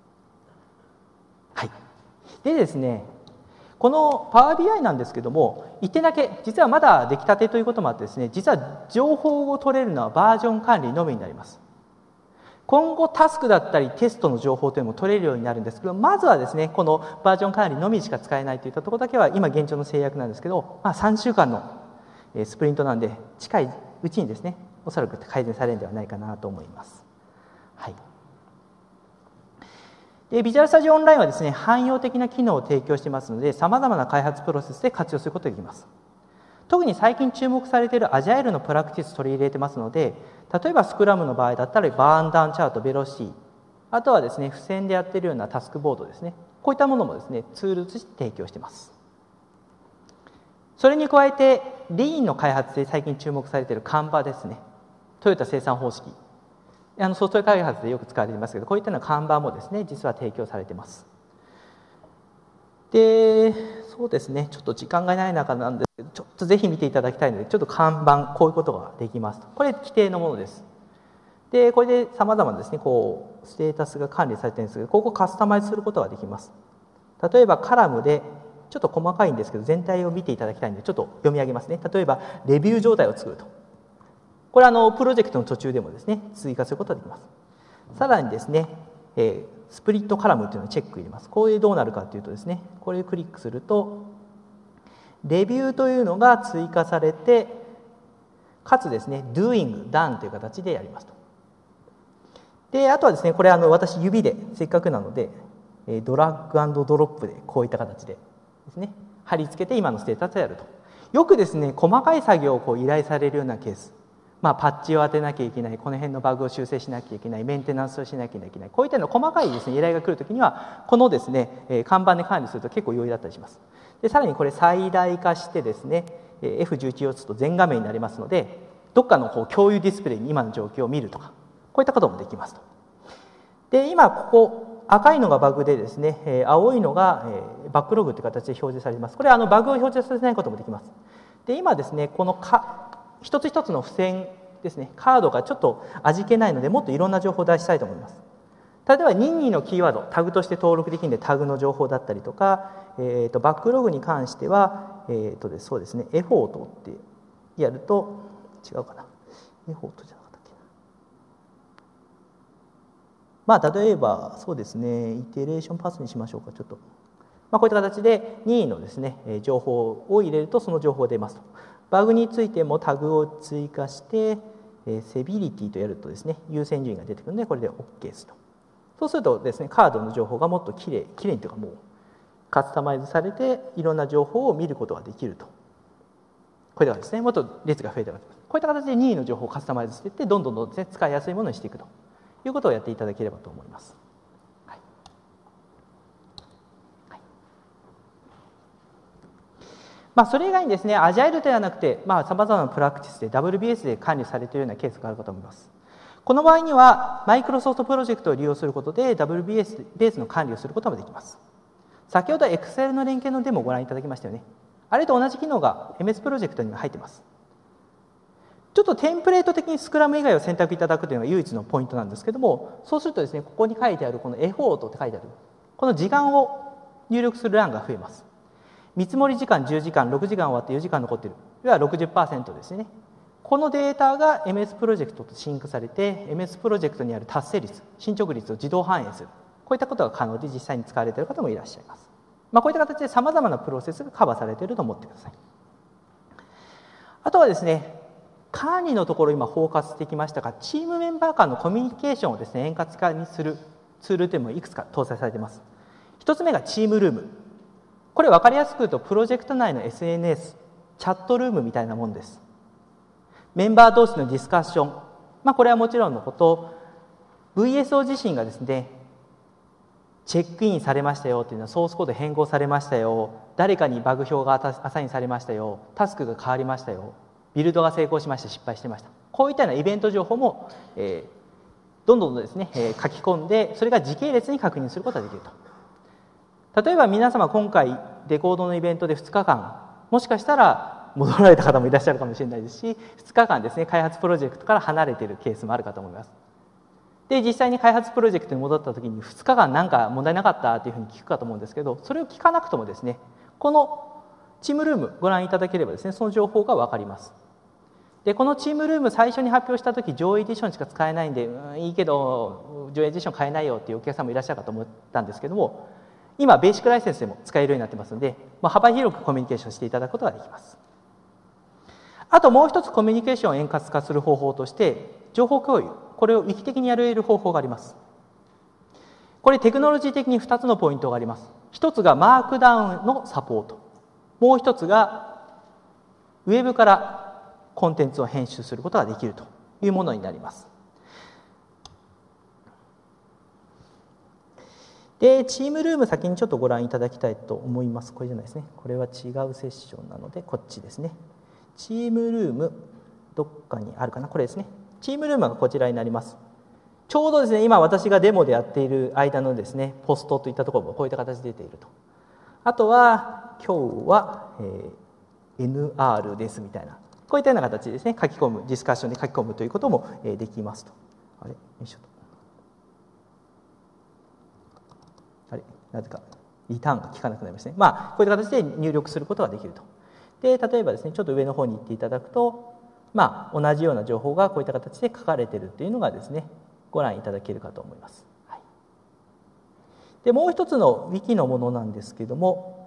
はい。でですね、この パワービーアイ なんですけども、いってんだけ、実はまだ出来たてということもあってですね、実は情報を取れるのはバージョン管理のみになります。今後タスクだったりテストの情報というのも取れるようになるんですけど、まずはですね、このバージョン管理のみしか使えないといったところだけは今現状の制約なんですけど、まあ、さんしゅうかんのスプリントなんで、近いうちにですね、おそらく改善されるんではないかなと思います。はい。で、ビジュアルスタジオオンラインはですね、汎用的な機能を提供していますので、さまざまな開発プロセスで活用することができます。特に最近注目されているアジャイルのプラクティス取り入れてますので、例えばスクラムの場合だったらバーンダウンチャート、ベロシティ、あとはですね、付箋でやっているようなタスクボードですね、こういったものもですね、ツールとして提供しています。それに加えて、リーンの開発で最近注目されているカンバですね、トヨタ生産方式、あのソフトウェア開発でよく使われていますけど、こういったような看板もですね、実は提供されています。で、そうですね、ちょっと時間がない中なんですけど、ちょっとぜひ見ていただきたいので、ちょっと看板、こういうことができますと。これ、規定のものです。で、これでさまざまなですね、こう、ステータスが管理されているんですけど、ここをカスタマイズすることができます。例えば、カラムで、ちょっと細かいんですけど、全体を見ていただきたいので、ちょっと読み上げますね。例えば、レビュー状態を作ると。これはあのプロジェクトの途中でもですね、追加することができます。さらにですね、えー、スプリットカラムというのをチェック入れます。これでどうなるかというとですね、これをクリックすると、レビューというのが追加されて、かつですね、doing、done という形でやりますと。で、あとはですね、これあの私指で、せっかくなので、ドラッグ&ドロップでこういった形でですね、貼り付けて今のステータスをやると。よくですね、細かい作業をこう依頼されるようなケース。まあ、パッチを当てなきゃいけない、この辺のバグを修正しなきゃいけない、メンテナンスをしなきゃいけない、こういったの細かいですね、依頼が来るときには、このですね、えー、看板で管理すると結構容易だったりします。で、さらにこれ最大化してですね、エフじゅういち を打つと全画面になりますので、どっかのこう共有ディスプレイに今の状況を見るとか、こういったこともできますと。で、今ここ、赤いのがバグでですね、えー、青いのが、えー、バックログという形で表示されています。これはあのバグを表示させないこともできます。で、今ですね、このか一つ一つの付箋ですね、カードがちょっと味気ないので、もっといろんな情報を出したいと思います。例えば任意のキーワード、タグとして登録できるので、タグの情報だったりとか、えー、とバックログに関しては、えーとそうですね、エフォートってやると、違うかな、エフォートじゃなかったっけな。まあ、例えば、そうですね、イテレーションパスにしましょうか、ちょっと。まあ、こういった形で任意のですね、情報を入れると、その情報が出ますと。バグについてもタグを追加して、セビリティとやるとですね、優先順位が出てくるので、これで OK ですと。そうするとですね、カードの情報がもっときれい、きれいというかもうカスタマイズされて、いろんな情報を見ることができると。これではですね、もっと列が増えてます。こういった形で任意の情報をカスタマイズしていって、どんどんどんどんですね、使いやすいものにしていくということをやっていただければと思います。はいはい、まあ、それ以外にですね、アジャイルではなくて、まあ、様々なプラクティスで ダブリュービーエス で管理されているようなケースがあるかと思います。この場合には、マイクロソフトプロジェクトを利用することで ダブリュービーエス ベースの管理をすることもできます。先ほど Excel の連携のデモをご覧いただきましたよね。あれと同じ機能が エムエス プロジェクトには入っています。ちょっとテンプレート的にスクラム以外を選択いただくというのが唯一のポイントなんですけども、そうするとですね、ここに書いてあるこのエフォートって書いてある、この時間を入力する欄が増えます。見積もり時間じゅうじかん、ろくじかん終わってよじかん残っている。要は ろくじゅっパーセント ですね。このデータが エムエス プロジェクトとシンクされて、エムエス プロジェクトにある達成率、進捗率を自動反映する。こういったことが可能で実際に使われている方もいらっしゃいます。まあ、こういった形で様々なプロセスがカバーされていると思ってください。あとはですね、管理のところ今包括してきましたが、チームメンバー間のコミュニケーションをですね、円滑化にするツールというのもいくつか搭載されています。一つ目がチームルーム。これ分かりやすく言うと、プロジェクト内の エスエヌエス、チャットルームみたいなものです。メンバー同士のディスカッション。まあ、これはもちろんのこと、ブイエスオー 自身がですね、チェックインされましたよというのはソースコード変更されましたよ、誰かにバグ表がアサインされましたよ、タスクが変わりましたよ、ビルドが成功しました、失敗してました。こういったようなイベント情報も、えー、どんどんですね、えー、書き込んで、それが時系列に確認することができると。例えば皆様今回レコードのイベントでふつかかん、もしかしたら戻られた方もいらっしゃるかもしれないですし、ふつかかんですね、開発プロジェクトから離れているケースもあるかと思います。 で実際に開発プロジェクトに戻った時にふつかかんなんか問題なかったというふうに聞くかと思うんですけど、それを聞かなくともですね、このチームルームご覧いただければですね、その情報が分かります。でこのチームルーム最初に発表した時上位エディションしか使えないんで、うんいいけど上位エディション買えないよっていうお客さんもいらっしゃるかと思ったんですけども、今ベーシックライセンスでも使えるようになってますので、まあ、幅広くコミュニケーションしていただくことができます。あともう一つコミュニケーションを円滑化する方法として情報共有、これをウィキ的にやれる方法があります。これテクノロジー的にふたつのポイントがあります。一つがマークダウンのサポート、もう一つがウェブからコンテンツを編集することができるというものになります。でチームルーム先にちょっとご覧いただきたいと思います。これじゃないですね、これは違うセッションなのでこっちですね。チームルームどっかにあるかな、これですね。チームルームがこちらになります。ちょうどですね今私がデモでやっている間のですねポストといったところもこういった形で出ていると。あとは今日は、えー、エヌアール ですみたいな、こういったような形でですね書き込む、ディスカッションで書き込むということも、えー、できますと。あれよいしょと、あれなぜかリターンが効かなくなりますね。まあこういった形で入力することができると。で例えばですねちょっと上の方に行っていただくと、まあ同じような情報がこういった形で書かれているというのがですねご覧いただけるかと思います。はい、でもう一つのウィキのものなんですけども、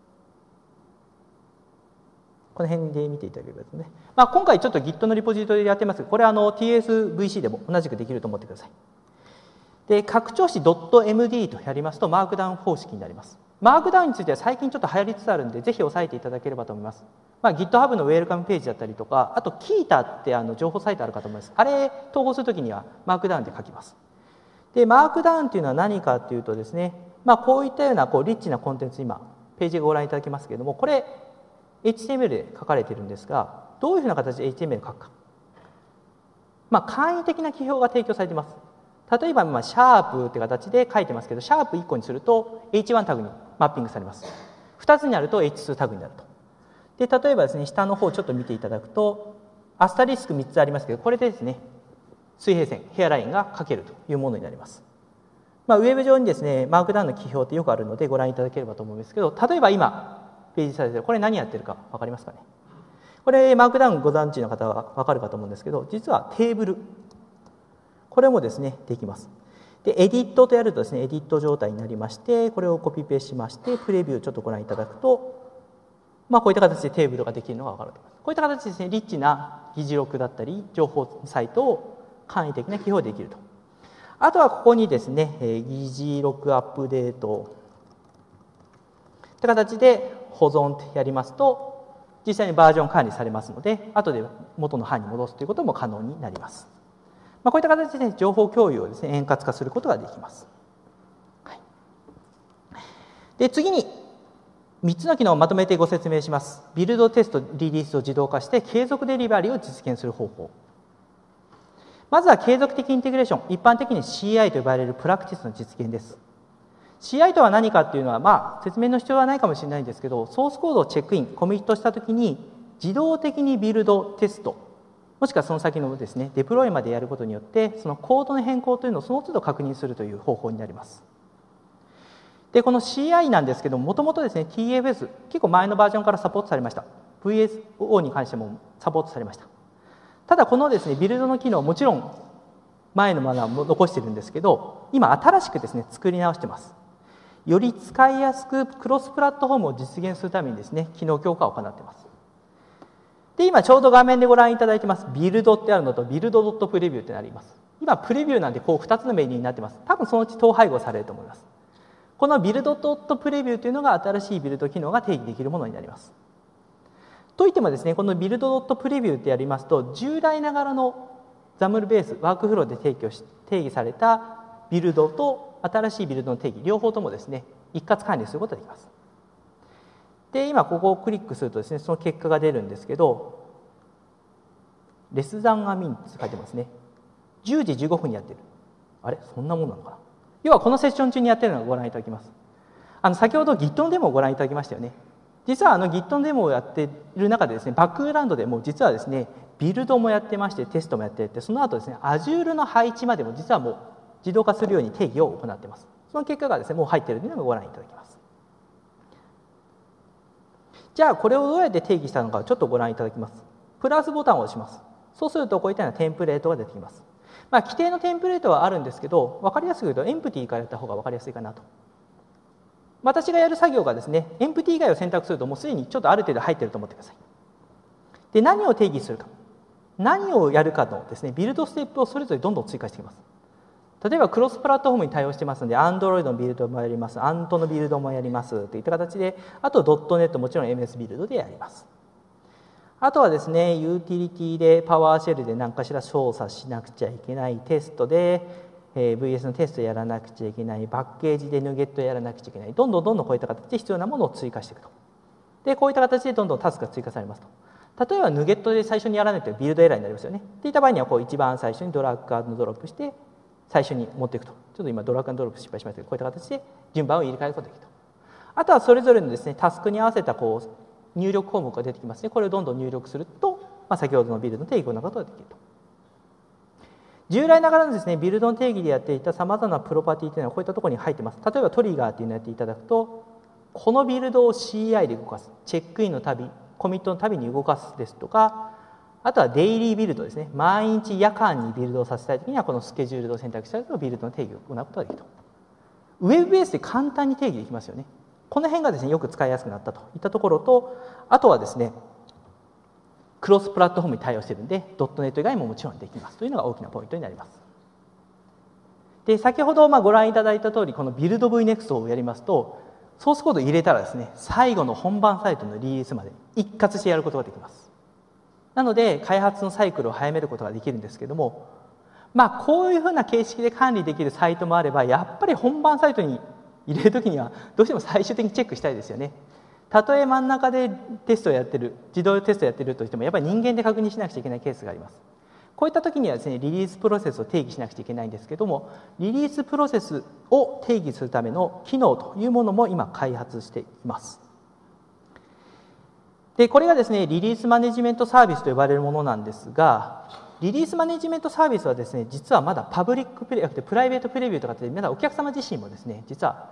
この辺で見ていただければですね、まあ、今回ちょっと Git のリポジトリでやってますけど、これはあの ティーエスブイシー でも同じくできると思ってください。で拡張子 .md とやりますとマークダウン方式になります。マークダウンについては最近ちょっと流行りつつあるんで、ぜひ押さえていただければと思います。まあ、GitHub のウェルカムページだったりとか、あと Kita ってあの情報サイトあるかと思います。あれ統合するときにはマークダウンで書きます。でマークダウンっていうのは何かっていうとですね、まあ、こういったようなこうリッチなコンテンツ、今ページがご覧いただけますけれども、これ エイチティーエムエル で書かれているんですが、どういうふうな形で エイチティーエムエル を書くか、まあ、簡易的な記標が提供されています。例えば、まあ、シャープって形で書いてますけど、シャープいっこにすると エイチワン タグにマッピングされます。ふたつになると エイチツー タグになると。で例えばですね、下の方ちょっと見ていただくと、アスタリスクみっつありますけど、これでですね、水平線、ヘアラインが書けるというものになります。まあ、ウェブ上にですね、マークダウンの記標ってよくあるのでご覧いただければと思うんですけど、例えば今、ページされている、これ何やってるか分かりますかね。これ、マークダウンご存知の方は分かるかと思うんですけど、実はテーブル、これもですね、できます。で、エディットとやるとですね、エディット状態になりまして、これをコピペしまして、プレビューちょっとご覧いただくと、まあ、こういった形でテーブルができるのが分かると思います。こういった形でですね、リッチな議事録だったり、情報サイトを簡易的な記標できると。あとはここにですね、議事録アップデートという形で保存ってやりますと、実際にバージョン管理されますので、後で元の版に戻すということも可能になります。まあ、こういった形で、ね、情報共有をですね、円滑化することができます。はい、で次にみっつの機能をまとめてご説明します。ビルド、テスト、リリースを自動化して継続デリバリーを実現する方法。まずは継続的インテグレーション、一般的に シーアイ と呼ばれるプラクティスの実現です。シーアイ とは何かっていうのは、まあ、説明の必要はないかもしれないんですけど、ソースコードをチェックイン、コミットしたときに自動的にビルド、テスト、もしくはその先のですね、デプロイまでやることによって、そのコードの変更というのをその都度確認するという方法になります。で、この シーアイ なんですけども、もともとですね、ティーエフエス、結構前のバージョンからサポートされました。ブイエスオー に関してもサポートされました。ただ、このですね、ビルドの機能、もちろん前のものは残しているんですけど、今新しくですね、作り直しています。より使いやすくクロスプラットフォームを実現するためにですね、機能強化を行っています。で、今ちょうど画面でご覧いただいています、ビルドってあるのと、ビルド .プレビューってあります。今、プレビューなんでこうふたつのメニューになっています。多分そのうち統廃合されると思います。このビルド .プレビューというのが新しいビルド機能が定義できるものになります。といってもですね、このビルド .プレビューってやりますと、従来ながらのザムルベース、ワークフローで提供し定義されたビルドと新しいビルドの定義、両方ともですね、一括管理することができます。で、今ここをクリックするとですね、その結果が出るんですけど、レスザンアミンって書いてますね。じゅうじじゅうごふんにやってる。あれそんなもんなのかな。要はこのセッション中にやってるのをご覧いただきます。あの先ほど Git のデモをご覧いただきましたよね。 実はあの Git のデモをやっている中でですね、バックグラウンドでも実はですね、ビルドもやってまして、テストもやっていて、その後ですね、Azure の配置までも実はもう自動化するように定義を行っています。その結果がですね、もう入っているというのをご覧いただきます。じゃあ、これをどうやって定義したのかをちょっとご覧いただきます。プラスボタンを押します。そうすると、こういったようなテンプレートが出てきます。まあ、規定のテンプレートはあるんですけど、分かりやすく言うと、エンプティからやった方が分かりやすいかなと。私がやる作業がですね、エンプティ以外を選択すると、もうすでにちょっとある程度入っていると思ってください。で、何を定義するか。何をやるかのですね、ビルドステップをそれぞれどんどん追加していきます。例えば、クロスプラットフォームに対応してますので、Android のビルドもやります、アントのビルドもやりますといった形で、あと ドットネット もちろん エムエス ビルドでやります。あとはですね、ユーティリティで PowerShell で何かしら操作しなくちゃいけない、テストで、えー、ブイエス のテストやらなくちゃいけない、パッケージで NuGet やらなくちゃいけない、どんどんどんどんこういった形で必要なものを追加していくと。で、こういった形でどんどんタスクが追加されますと。例えば NuGet で最初にやらないとビルドエラーになりますよね。っていった場合にはこう一番最初にドラッグアンドドロップして最初に持っていくと。ちょっと今ドラッグアンドドロップ失敗しましたけど、こういった形で順番を入れ替えることができると。あとはそれぞれのですね、タスクに合わせたこう入力項目が出てきますね。これをどんどん入力すると、まあ、先ほどのビルドの定義を行うことができると。従来ながらのですね、ビルドの定義でやっていたさまざまなプロパティというのはこういったところに入っています。例えばトリガーというのをやっていただくと、このビルドを シーアイ で動かす、チェックインのたび、コミットのたびに動かすですとか、あとはデイリービルドですね。毎日夜間にビルドをさせたいときには、このスケジュールドを選択したりとビルドの定義を行うことができると。ウェブベースで簡単に定義できますよね。この辺がですね、よく使いやすくなったといったところと、あとはですね、クロスプラットフォームに対応しているので、ドットネット 以外ももちろんできますというのが大きなポイントになります。で、先ほどまあご覧いただいた通り、このビルド ブイネクスト をやりますと、ソースコードを入れたらですね、最後の本番サイトのリリースまで一括してやることができます。なので、開発のサイクルを早めることができるんですけども、まあ、こういうふうな形式で管理できるサイトもあれば、やっぱり本番サイトに入れるときには、どうしても最終的にチェックしたいですよね。たとえ真ん中でテストをやってる、自動テストをやってるとしても、やっぱり人間で確認しなくちゃいけないケースがあります。こういったときにはですね、リリースプロセスを定義しなくちゃいけないんですけども、リリースプロセスを定義するための機能というものも今開発しています。で、これがですね、リリースマネジメントサービスと呼ばれるものなんですが、リリースマネジメントサービスはですね、実はまだパブリックプレビューでプライベートプレビューとかで、皆さんお客様自身もですね、実は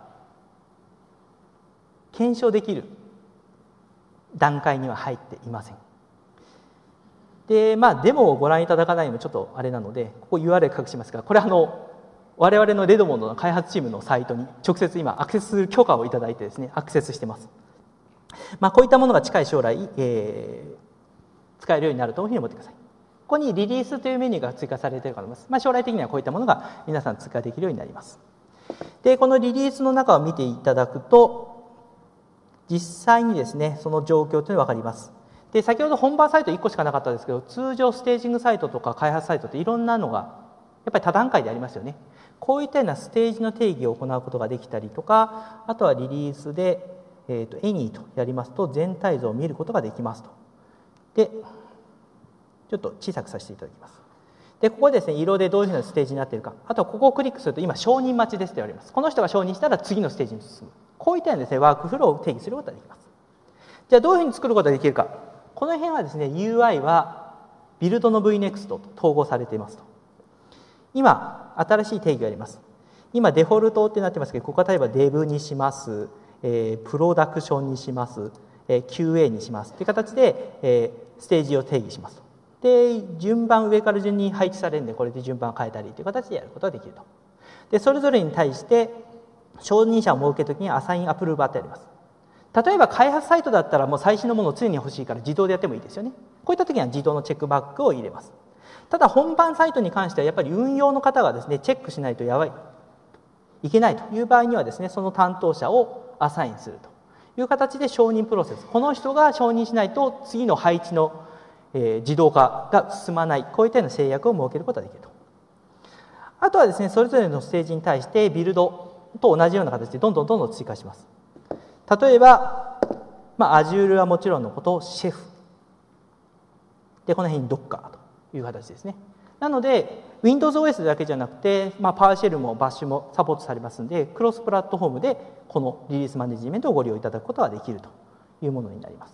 検証できる段階には入っていません。で、まあ、デモをご覧いただかないのもちょっとあれなので、ここ ユーアールエル 隠しますが、これはあの、我々のレドモンドの開発チームのサイトに直接今アクセスする許可をいただいてですね、アクセスしています。まあ、こういったものが近い将来、えー、使えるようになるというふうに思ってください。ここにリリースというメニューが追加されていると思います。まあ、将来的にはこういったものが皆さん追加できるようになります。で、このリリースの中を見ていただくと、実際にですね、その状況というのが分かります。で、先ほど本番サイトいっこしかなかったですけど、通常ステージングサイトとか開発サイトっていろんなのがやっぱり多段階でありますよね。こういったようなステージの定義を行うことができたりとか、あとはリリースでえーと、Any とやりますと全体像を見ることができますと。で、ちょっと小さくさせていただきます。で、ここでですね、色でどういうふうなステージになっているか。あとはここをクリックすると今承認待ちですと言われます。この人が承認したら次のステージに進む。こういったようなですね、ワークフローを定義することができます。じゃあどういうふうに作ることができるか。この辺はですね、ユーアイ はビルドの ブイネクスト と統合されていますと。今、新しい定義があります。今、デフォルトってなってますけど、ここは例えば Dev にします。えー、プロダクションにします、えー、キューエー にしますという形で、えー、ステージを定義します。で、順番上から順に配置されるので、これで順番を変えたりという形でやることができると。で、それぞれに対して承認者を設けるときにアサインアプルーバーってあります。例えば開発サイトだったらもう最新のものを常に欲しいから自動でやってもいいですよね。こういったときには自動のチェックバックを入れます。ただ本番サイトに関してはやっぱり運用の方がですね、チェックしないとやばい、いけないという場合にはですね、その担当者をアサインするという形で承認プロセス、この人が承認しないと次の配置の、えー、自動化が進まない、こういったような制約を設けることができると。あとはですね、それぞれのステージに対してビルドと同じような形でどんどんどんどん追加します。例えば、まあ、Azure はもちろんのこと、シェフで、この辺に Docker という形ですね。なので Windows オーエス だけじゃなくて、まあ、PowerShell も Bash もサポートされますので、クロスプラットフォームでこのリリースマネジメントをご利用いただくことができるというものになります。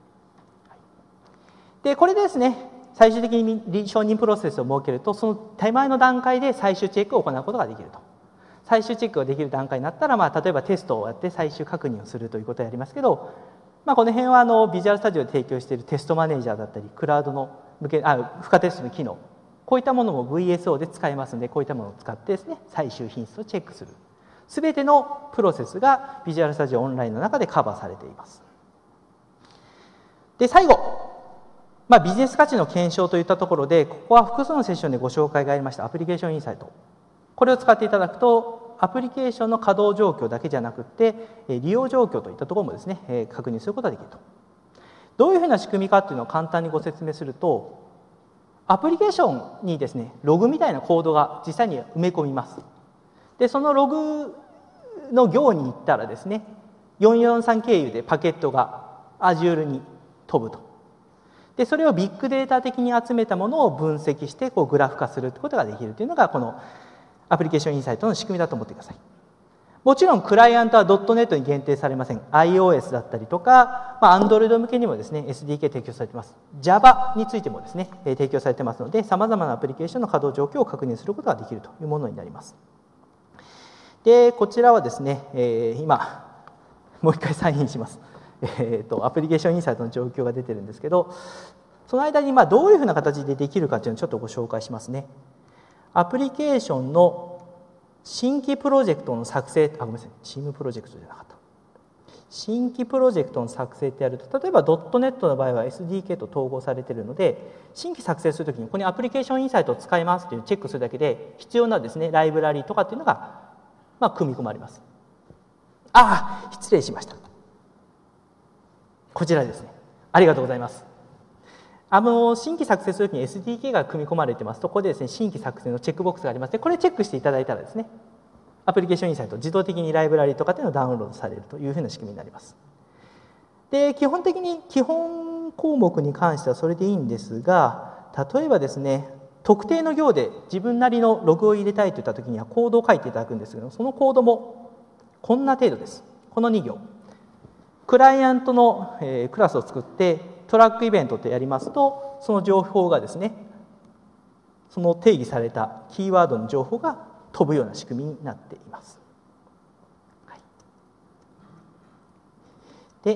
でこれでですね、最終的に承認プロセスを設けると、その手前の段階で最終チェックを行うことができると。最終チェックができる段階になったら、まあ、例えばテストをやって最終確認をするということをやりますけど、まあ、この辺はあのビジュアルスタジオで提供しているテストマネージャーだったり、クラウドの向けあ負荷テストの機能、こういったものも ブイエスオー で使えますので、こういったものを使ってですね、最終品質をチェックする。すべてのプロセスがビジュアルスタジオオンラインの中でカバーされています。で、最後、まあ、ビジネス価値の検証といったところで、ここは複数のセッションでご紹介がありましたアプリケーションインサイト。これを使っていただくと、アプリケーションの稼働状況だけじゃなくて、利用状況といったところもですね、確認することができると。どういうふうな仕組みかっていうのを簡単にご説明すると、アプリケーションにですね、ログみたいなコードが実際に埋め込みます。で、そのログの行に行ったらですね、よんよんさん経由でパケットが Azure に飛ぶと。で、それをビッグデータ的に集めたものを分析して、こうグラフ化するということができるというのが、このアプリケーションインサイトの仕組みだと思ってください。もちろんクライアントは ドットネット に限定されません。iOS だったりとか、まあ、Android 向けにもですね エスディーケー 提供されています。Java についてもですね提供されていますので、さまざまなアプリケーションの稼働状況を確認することができるというものになります。でこちらはですね、えー、今もう一回サインします。えー、とアプリケーションインサイトの状況が出てるんですけど、その間にまあどういうふうな形でできるかというのをちょっとご紹介しますね。アプリケーションの新規プロジェクトの作成、あ、ごめんなさい、チームプロジェクトじゃなかった。新規プロジェクトの作成ってやると、例えば ドットネット の場合は エスディーケー と統合されているので、新規作成するときにここにアプリケーションインサイトを使いますというチェックするだけで、必要なですね、ライブラリとかっていうのが、まあ、組み込まれます。ああ、失礼しました。こちらですね。ありがとうございます。あの新規作成するときに エスディーケー が組み込まれてますと、ここでですね、新規作成のチェックボックスがありますので、これチェックしていただいたらですね、アプリケーションインサイト、自動的にライブラリとかっていうのをダウンロードされるというふうな仕組みになります。で、基本的に基本項目に関してはそれでいいんですが、例えばですね、特定の行で自分なりのログを入れたいといったときにはコードを書いていただくんですけど、そのコードもこんな程度です。このに行。クライアントの、えー、クラスを作ってトラックイベントってやりますと、その情報がですね、その定義されたキーワードの情報が飛ぶような仕組みになっています。はい、で、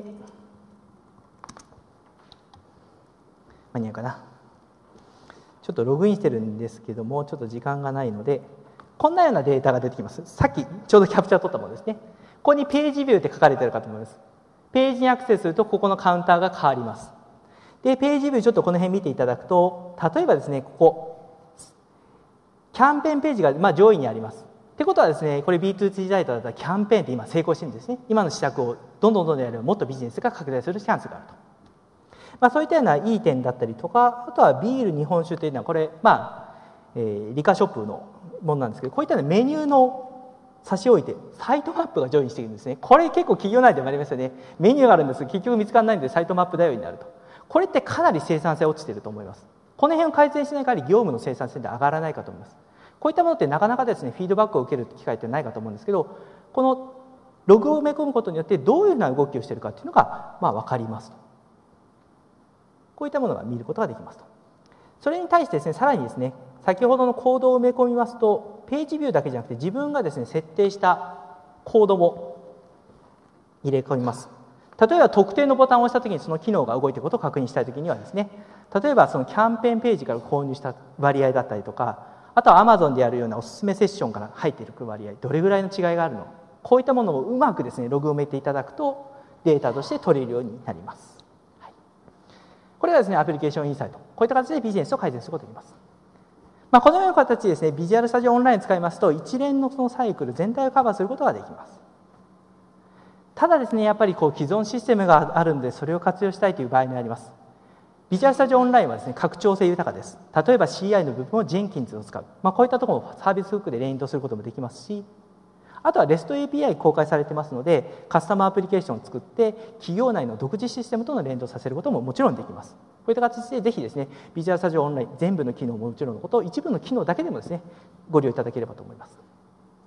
間に合うかな。ちょっとログインしてるんですけども、ちょっと時間がないので、こんなようなデータが出てきます。さっきちょうどキャプチャー取ったものですね。ここにページビューって書かれているかと思います。ページにアクセスすると、ここのカウンターが変わります。で、ページビューちょっとこの辺見ていただくと、例えばですね、ここ、キャンペーンページがまあ上位にあります。ってことはですね、これ ビーツーシー サイトだったらキャンペーンって今成功してるんですね。今の施策をどんどんどんどんやればもっとビジネスが拡大するチャンスがあると。まあ、そういったようないい点だったりとか、あとはビール、日本酒というのはこれ、まあ、えー、リカショップのものなんですけど、こういったようなメニューの差し置いてサイトマップが上位にしているんですね。これ結構企業内でもありますよね。メニューがあるんですが結局見つからないのでサイトマップ頼りになると。これってかなり生産性落ちていると思います。この辺を改善しない限り業務の生産性で上がらないかと思います。こういったものってなかなかですね、フィードバックを受ける機会ってないかと思うんですけど、このログを埋め込むことによってどういうような動きをしているかっていうのがまあ分かりますと。こういったものが見ることができますと。それに対してですね、さらにですね、先ほどのコードを埋め込みますと、ページビューだけじゃなくて自分がですね、設定したコードも入れ込みます。例えば特定のボタンを押したときにその機能が動いていることを確認したいときにはですね、例えばそのキャンペーンページから購入した割合だったりとか、あとは Amazon でやるようなおすすめセッションから入っている割合、どれぐらいの違いがあるの、こういったものをうまくですね、ログを埋めていただくとデータとして取れるようになります。はい、これがですね、アプリケーションインサイト。こういった形でビジネスを改善することができます。まあ、このような形でですね、ビジュアルスタジオオンラインを使いますと、一連のそのサイクル全体をカバーすることができます。ただですね、やっぱりこう既存システムがあるので、それを活用したいという場合にあります。ビジュアルスタジオオンラインはですね、拡張性豊かです。例えば シーアイ の部分を Jenkins を使う。まあ、こういったところもサービスフックで連動することもできますし、あとは REST エーピーアイ 公開されてますので、カスタマーアプリケーションを作って、企業内の独自システムとの連動させることももちろんできます。こういった形でぜひですね、ビジュアルスタジオオンライン全部の機能ももちろんのこと、一部の機能だけでもですね、ご利用いただければと思います。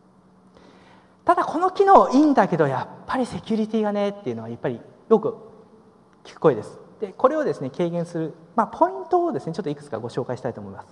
ただこの機能いいんだけど、やっぱりセキュリティがねっていうのはやっぱりよく聞く声です。でこれをですね軽減する、まあ、ポイントをですねちょっといくつかご紹介したいと思います。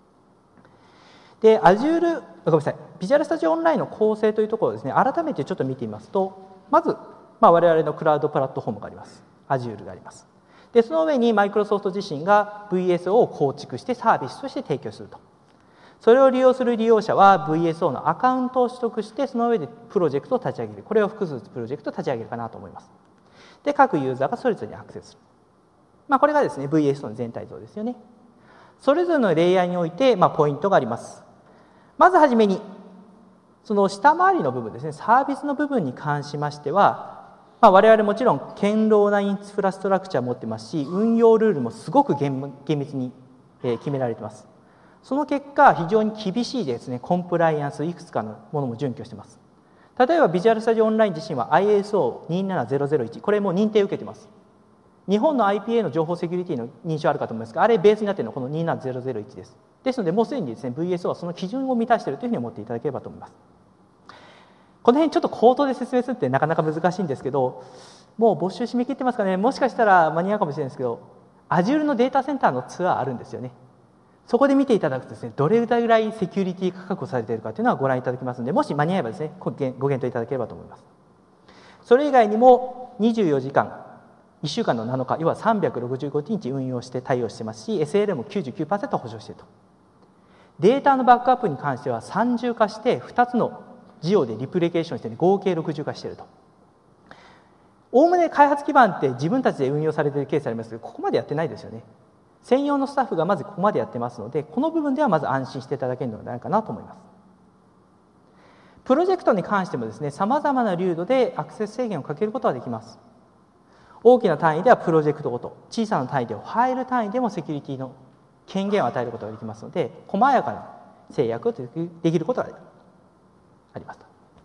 で Azure ごめんなさい Visual Studio Online の構成というところをですね改めてちょっと見てみますと、まず、まあ、我々のクラウドプラットフォームがあります。 Azure があります。でその上にマイクロソフト自身が ブイエスオー を構築してサービスとして提供すると。それを利用する利用者は ブイエスオー のアカウントを取得して、その上でプロジェクトを立ち上げる。これを複数プロジェクトを立ち上げるかなと思います。で各ユーザーがそれぞれにアクセスする、まあ、これがですね ブイエスオー の全体像ですよね。それぞれのレイヤーにおいて、まあ、ポイントがあります。まずはじめにその下回りの部分ですね、サービスの部分に関しましては、まあ、我々もちろん堅牢なインフラストラクチャーを持ってますし、運用ルールもすごく厳密に決められています。その結果非常に厳しいですねコンプライアンスいくつかのものも準拠しています。例えばビジュアルスタジオオンライン自身は アイエスオーにーななぜろぜろいち これも認定を受けています。日本の アイピーエー の情報セキュリティの認証あるかと思いますが、あれベースになっているのはこのにーななぜろぜろいちです。ですのでもうすでにですね ブイエスオー はその基準を満たしているというふうに思っていただければと思います。この辺ちょっと口頭で説明するってなかなか難しいんですけど、もう募集締め切ってますかね。もしかしたら間に合うかもしれないですけど、 Azure のデータセンターのツアーあるんですよね。そこで見ていただくとですね、どれぐらいセキュリティが確保されているかというのはご覧いただきますので、もし間に合えばですねご検討いただければと思います。それ以外にもにじゅうよじかんいっしゅうかんのなのか、要はさんびゃくろくじゅうごにち運用して対応してますし、 エスエルエー も きゅうじゅうきゅうパーセント 保証していると。データのバックアップに関してはさん重化してふたつの事業でリプリケーションして、ね、合計ろく重化していると。おおむね開発基盤って自分たちで運用されているケースありますけど、ここまでやってないですよね。専用のスタッフがまずここまでやってますので、この部分ではまず安心していただけるのではないかなと思います。プロジェクトに関してもですね、さまざまな流度でアクセス制限をかけることができます。大きな単位ではプロジェクトごと、小さな単位ではファイル単位でもセキュリティの権限を与えることができますので、細やかな制約をできることがあります。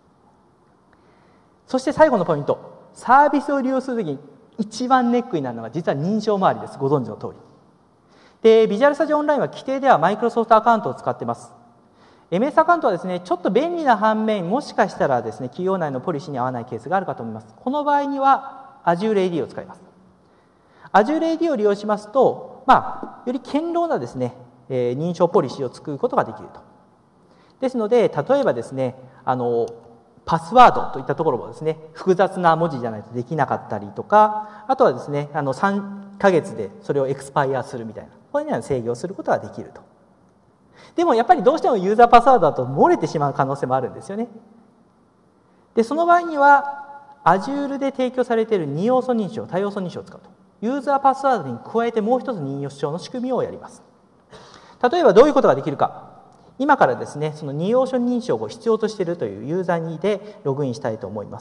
そして最後のポイント、サービスを利用するときに一番ネックになるのが実は認証周りです。ご存知の通りで、ビジュアルスタジオオンラインは規定ではマイクロソフトアカウントを使っています。 エムエス アカウントはですねちょっと便利な反面、もしかしたらですね企業内のポリシーに合わないケースがあるかと思います。この場合には Azure エーディー を使います。 Azure エーディー を利用しますと、まあ、より堅牢なですね、えー、認証ポリシーを作ることができると。ですので例えばですねあのパスワードといったところもですね複雑な文字じゃないとできなかったりとか、あとはですねあのさんかげつでそれをエクスパイアするみたいな、こういうような制御をすることができると。でもやっぱりどうしてもユーザーパスワードだと漏れてしまう可能性もあるんですよね。でその場合には Azure で提供されているに要素認証、多要素認証を使うと。ユーザーパスワードに加えてもう一つ認証の仕組みをやります。例えばどういうことができるか。今からですねそのに要素認証を必要としているというユーザーにでログインしたいと思います。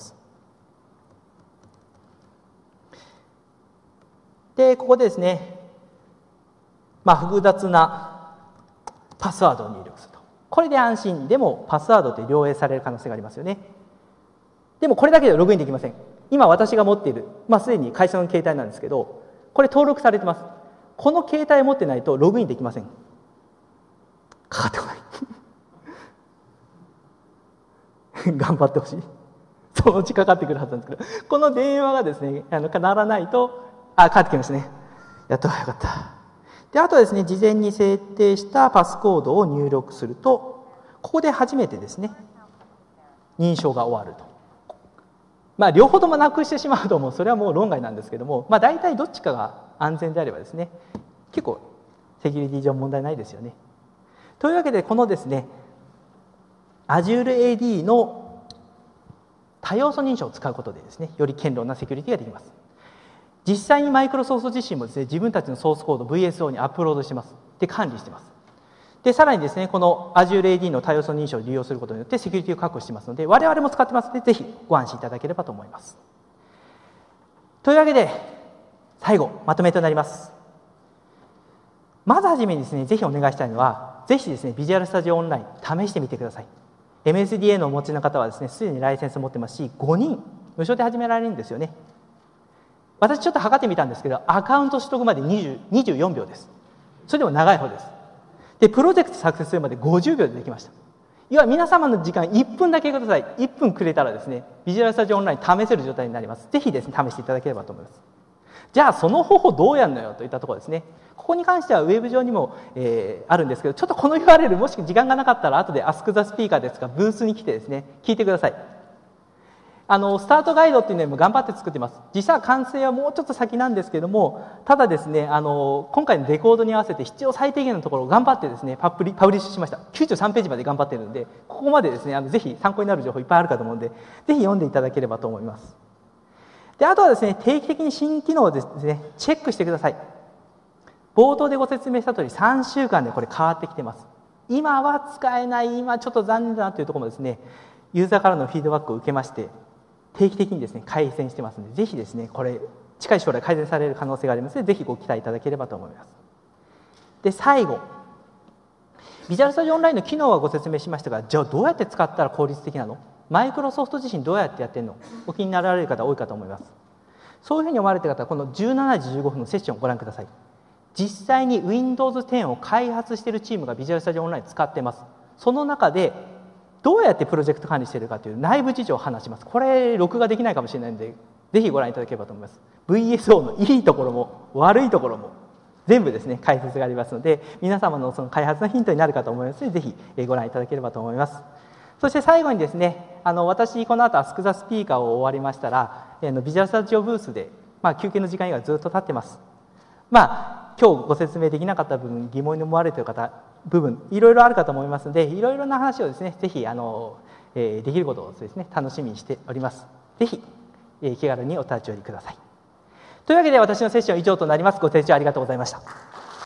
でここでですね、まあ、複雑なパスワードを入力すると。これで安心。でもパスワードって漏洩される可能性がありますよね。でもこれだけでログインできません。今私が持っている、まあ、すでに会社の携帯なんですけど、これ登録されてます。この携帯を持ってないとログインできません。かかってこない頑張ってほしい。そのうちかかってくるはずなんですけど、この電話がですねあの鳴らないと、あ、かかってきましたね。やっとよかった。であとはですね事前に設定したパスコードを入力すると、ここで初めてですね認証が終わると。まあ両方ともなくしてしまうともうそれはもう論外なんですけども、まあ大体どっちかが安全であればですね結構セキュリティ上問題ないですよね。というわけでこのですね Azure エーディー の多要素認証を使うことでですねより堅牢なセキュリティができます。実際にマイクロソフト自身もですね自分たちのソースコード ブイエスオー にアップロードしてます。で管理してます。でさらにですねこの Azure エーディー の多要素認証を利用することによってセキュリティを確保していますので、我々も使ってますのでぜひご安心いただければと思います。というわけで最後まとめとなります。まずはじめにですねぜひお願いしたいのは、ぜひですねビジュアルスタジオオンライン試してみてください。 エムエスディーエー のお持ちの方はですねすでにライセンスを持ってますし、ごにん無償で始められるんですよね。私ちょっと測ってみたんですけど、アカウント取得までにじゅう、にじゅうよんびょうです。それでも長い方です。でプロジェクト作成するまでごじゅうびょうでできました。いや皆様の時間いっぷんだけください。いっぷんくれたらですねビジュアルスタジオオンライン試せる状態になります。ぜひですね試していただければと思います。 じゃあその方法どうやるのよといったところですね。ここに関してはウェブ上にも、えー、あるんですけど、ちょっとこの ユーアールエル もし時間がなかったら後で Ask the Speaker ですがブースに来てですね、聞いてください。あのスタートガイドっていうのも頑張って作ってます。実際は完成はもうちょっと先なんですけども、ただですね、あの今回のレコードに合わせて必要最低限のところを頑張ってですね、パブリ、パブリッシュしました。きゅうじゅうさんページまで頑張ってるので、ここまでですね、あのぜひ参考になる情報いっぱいあるかと思うので、ぜひ読んでいただければと思います。で、あとはですね、定期的に新機能をですね、チェックしてください。冒頭でご説明した通り、さんしゅうかんでこれ変わってきてます。今は使えない、今ちょっと残念だなというところもですね、ユーザーからのフィードバックを受けまして、定期的にですね、改善してますので、ぜひですね、これ、近い将来改善される可能性がありますので、ぜひご期待いただければと思います。で、最後、ビジュアルスタジオオンラインの機能はご説明しましたが、じゃあどうやって使ったら効率的なの？マイクロソフト自身どうやってやってるの？お気になられる方多いかと思います。そういうふうに思われている方は、このじゅうしちじじゅうごふんのセッションをご覧ください。実際に ウィンドウズテンを開発しているチームがビジュアルスタジオオンライン使っています。その中でどうやってプロジェクト管理しているかという内部事情を話します。これ録画できないかもしれないので、ぜひご覧いただければと思います。 ブイエスオー のいいところも悪いところも全部ですね、解説がありますので、皆様のその開発のヒントになるかと思いますので、ぜひご覧いただければと思います。そして最後にですね、あの私この後 Ask the Speaker を終わりましたら、あのビジュアルスタジオブースで、まあ、休憩の時間以外ずっと立ってます。まあ今日ご説明できなかった部分、疑問に思われている方部分いろいろあるかと思いますので、いろいろな話をですね、ぜひあの、えー、できることをですね、楽しみにしております。ぜひ、えー、気軽にお立ち寄りください。というわけで私のセッションは以上となります。ご清聴ありがとうございました。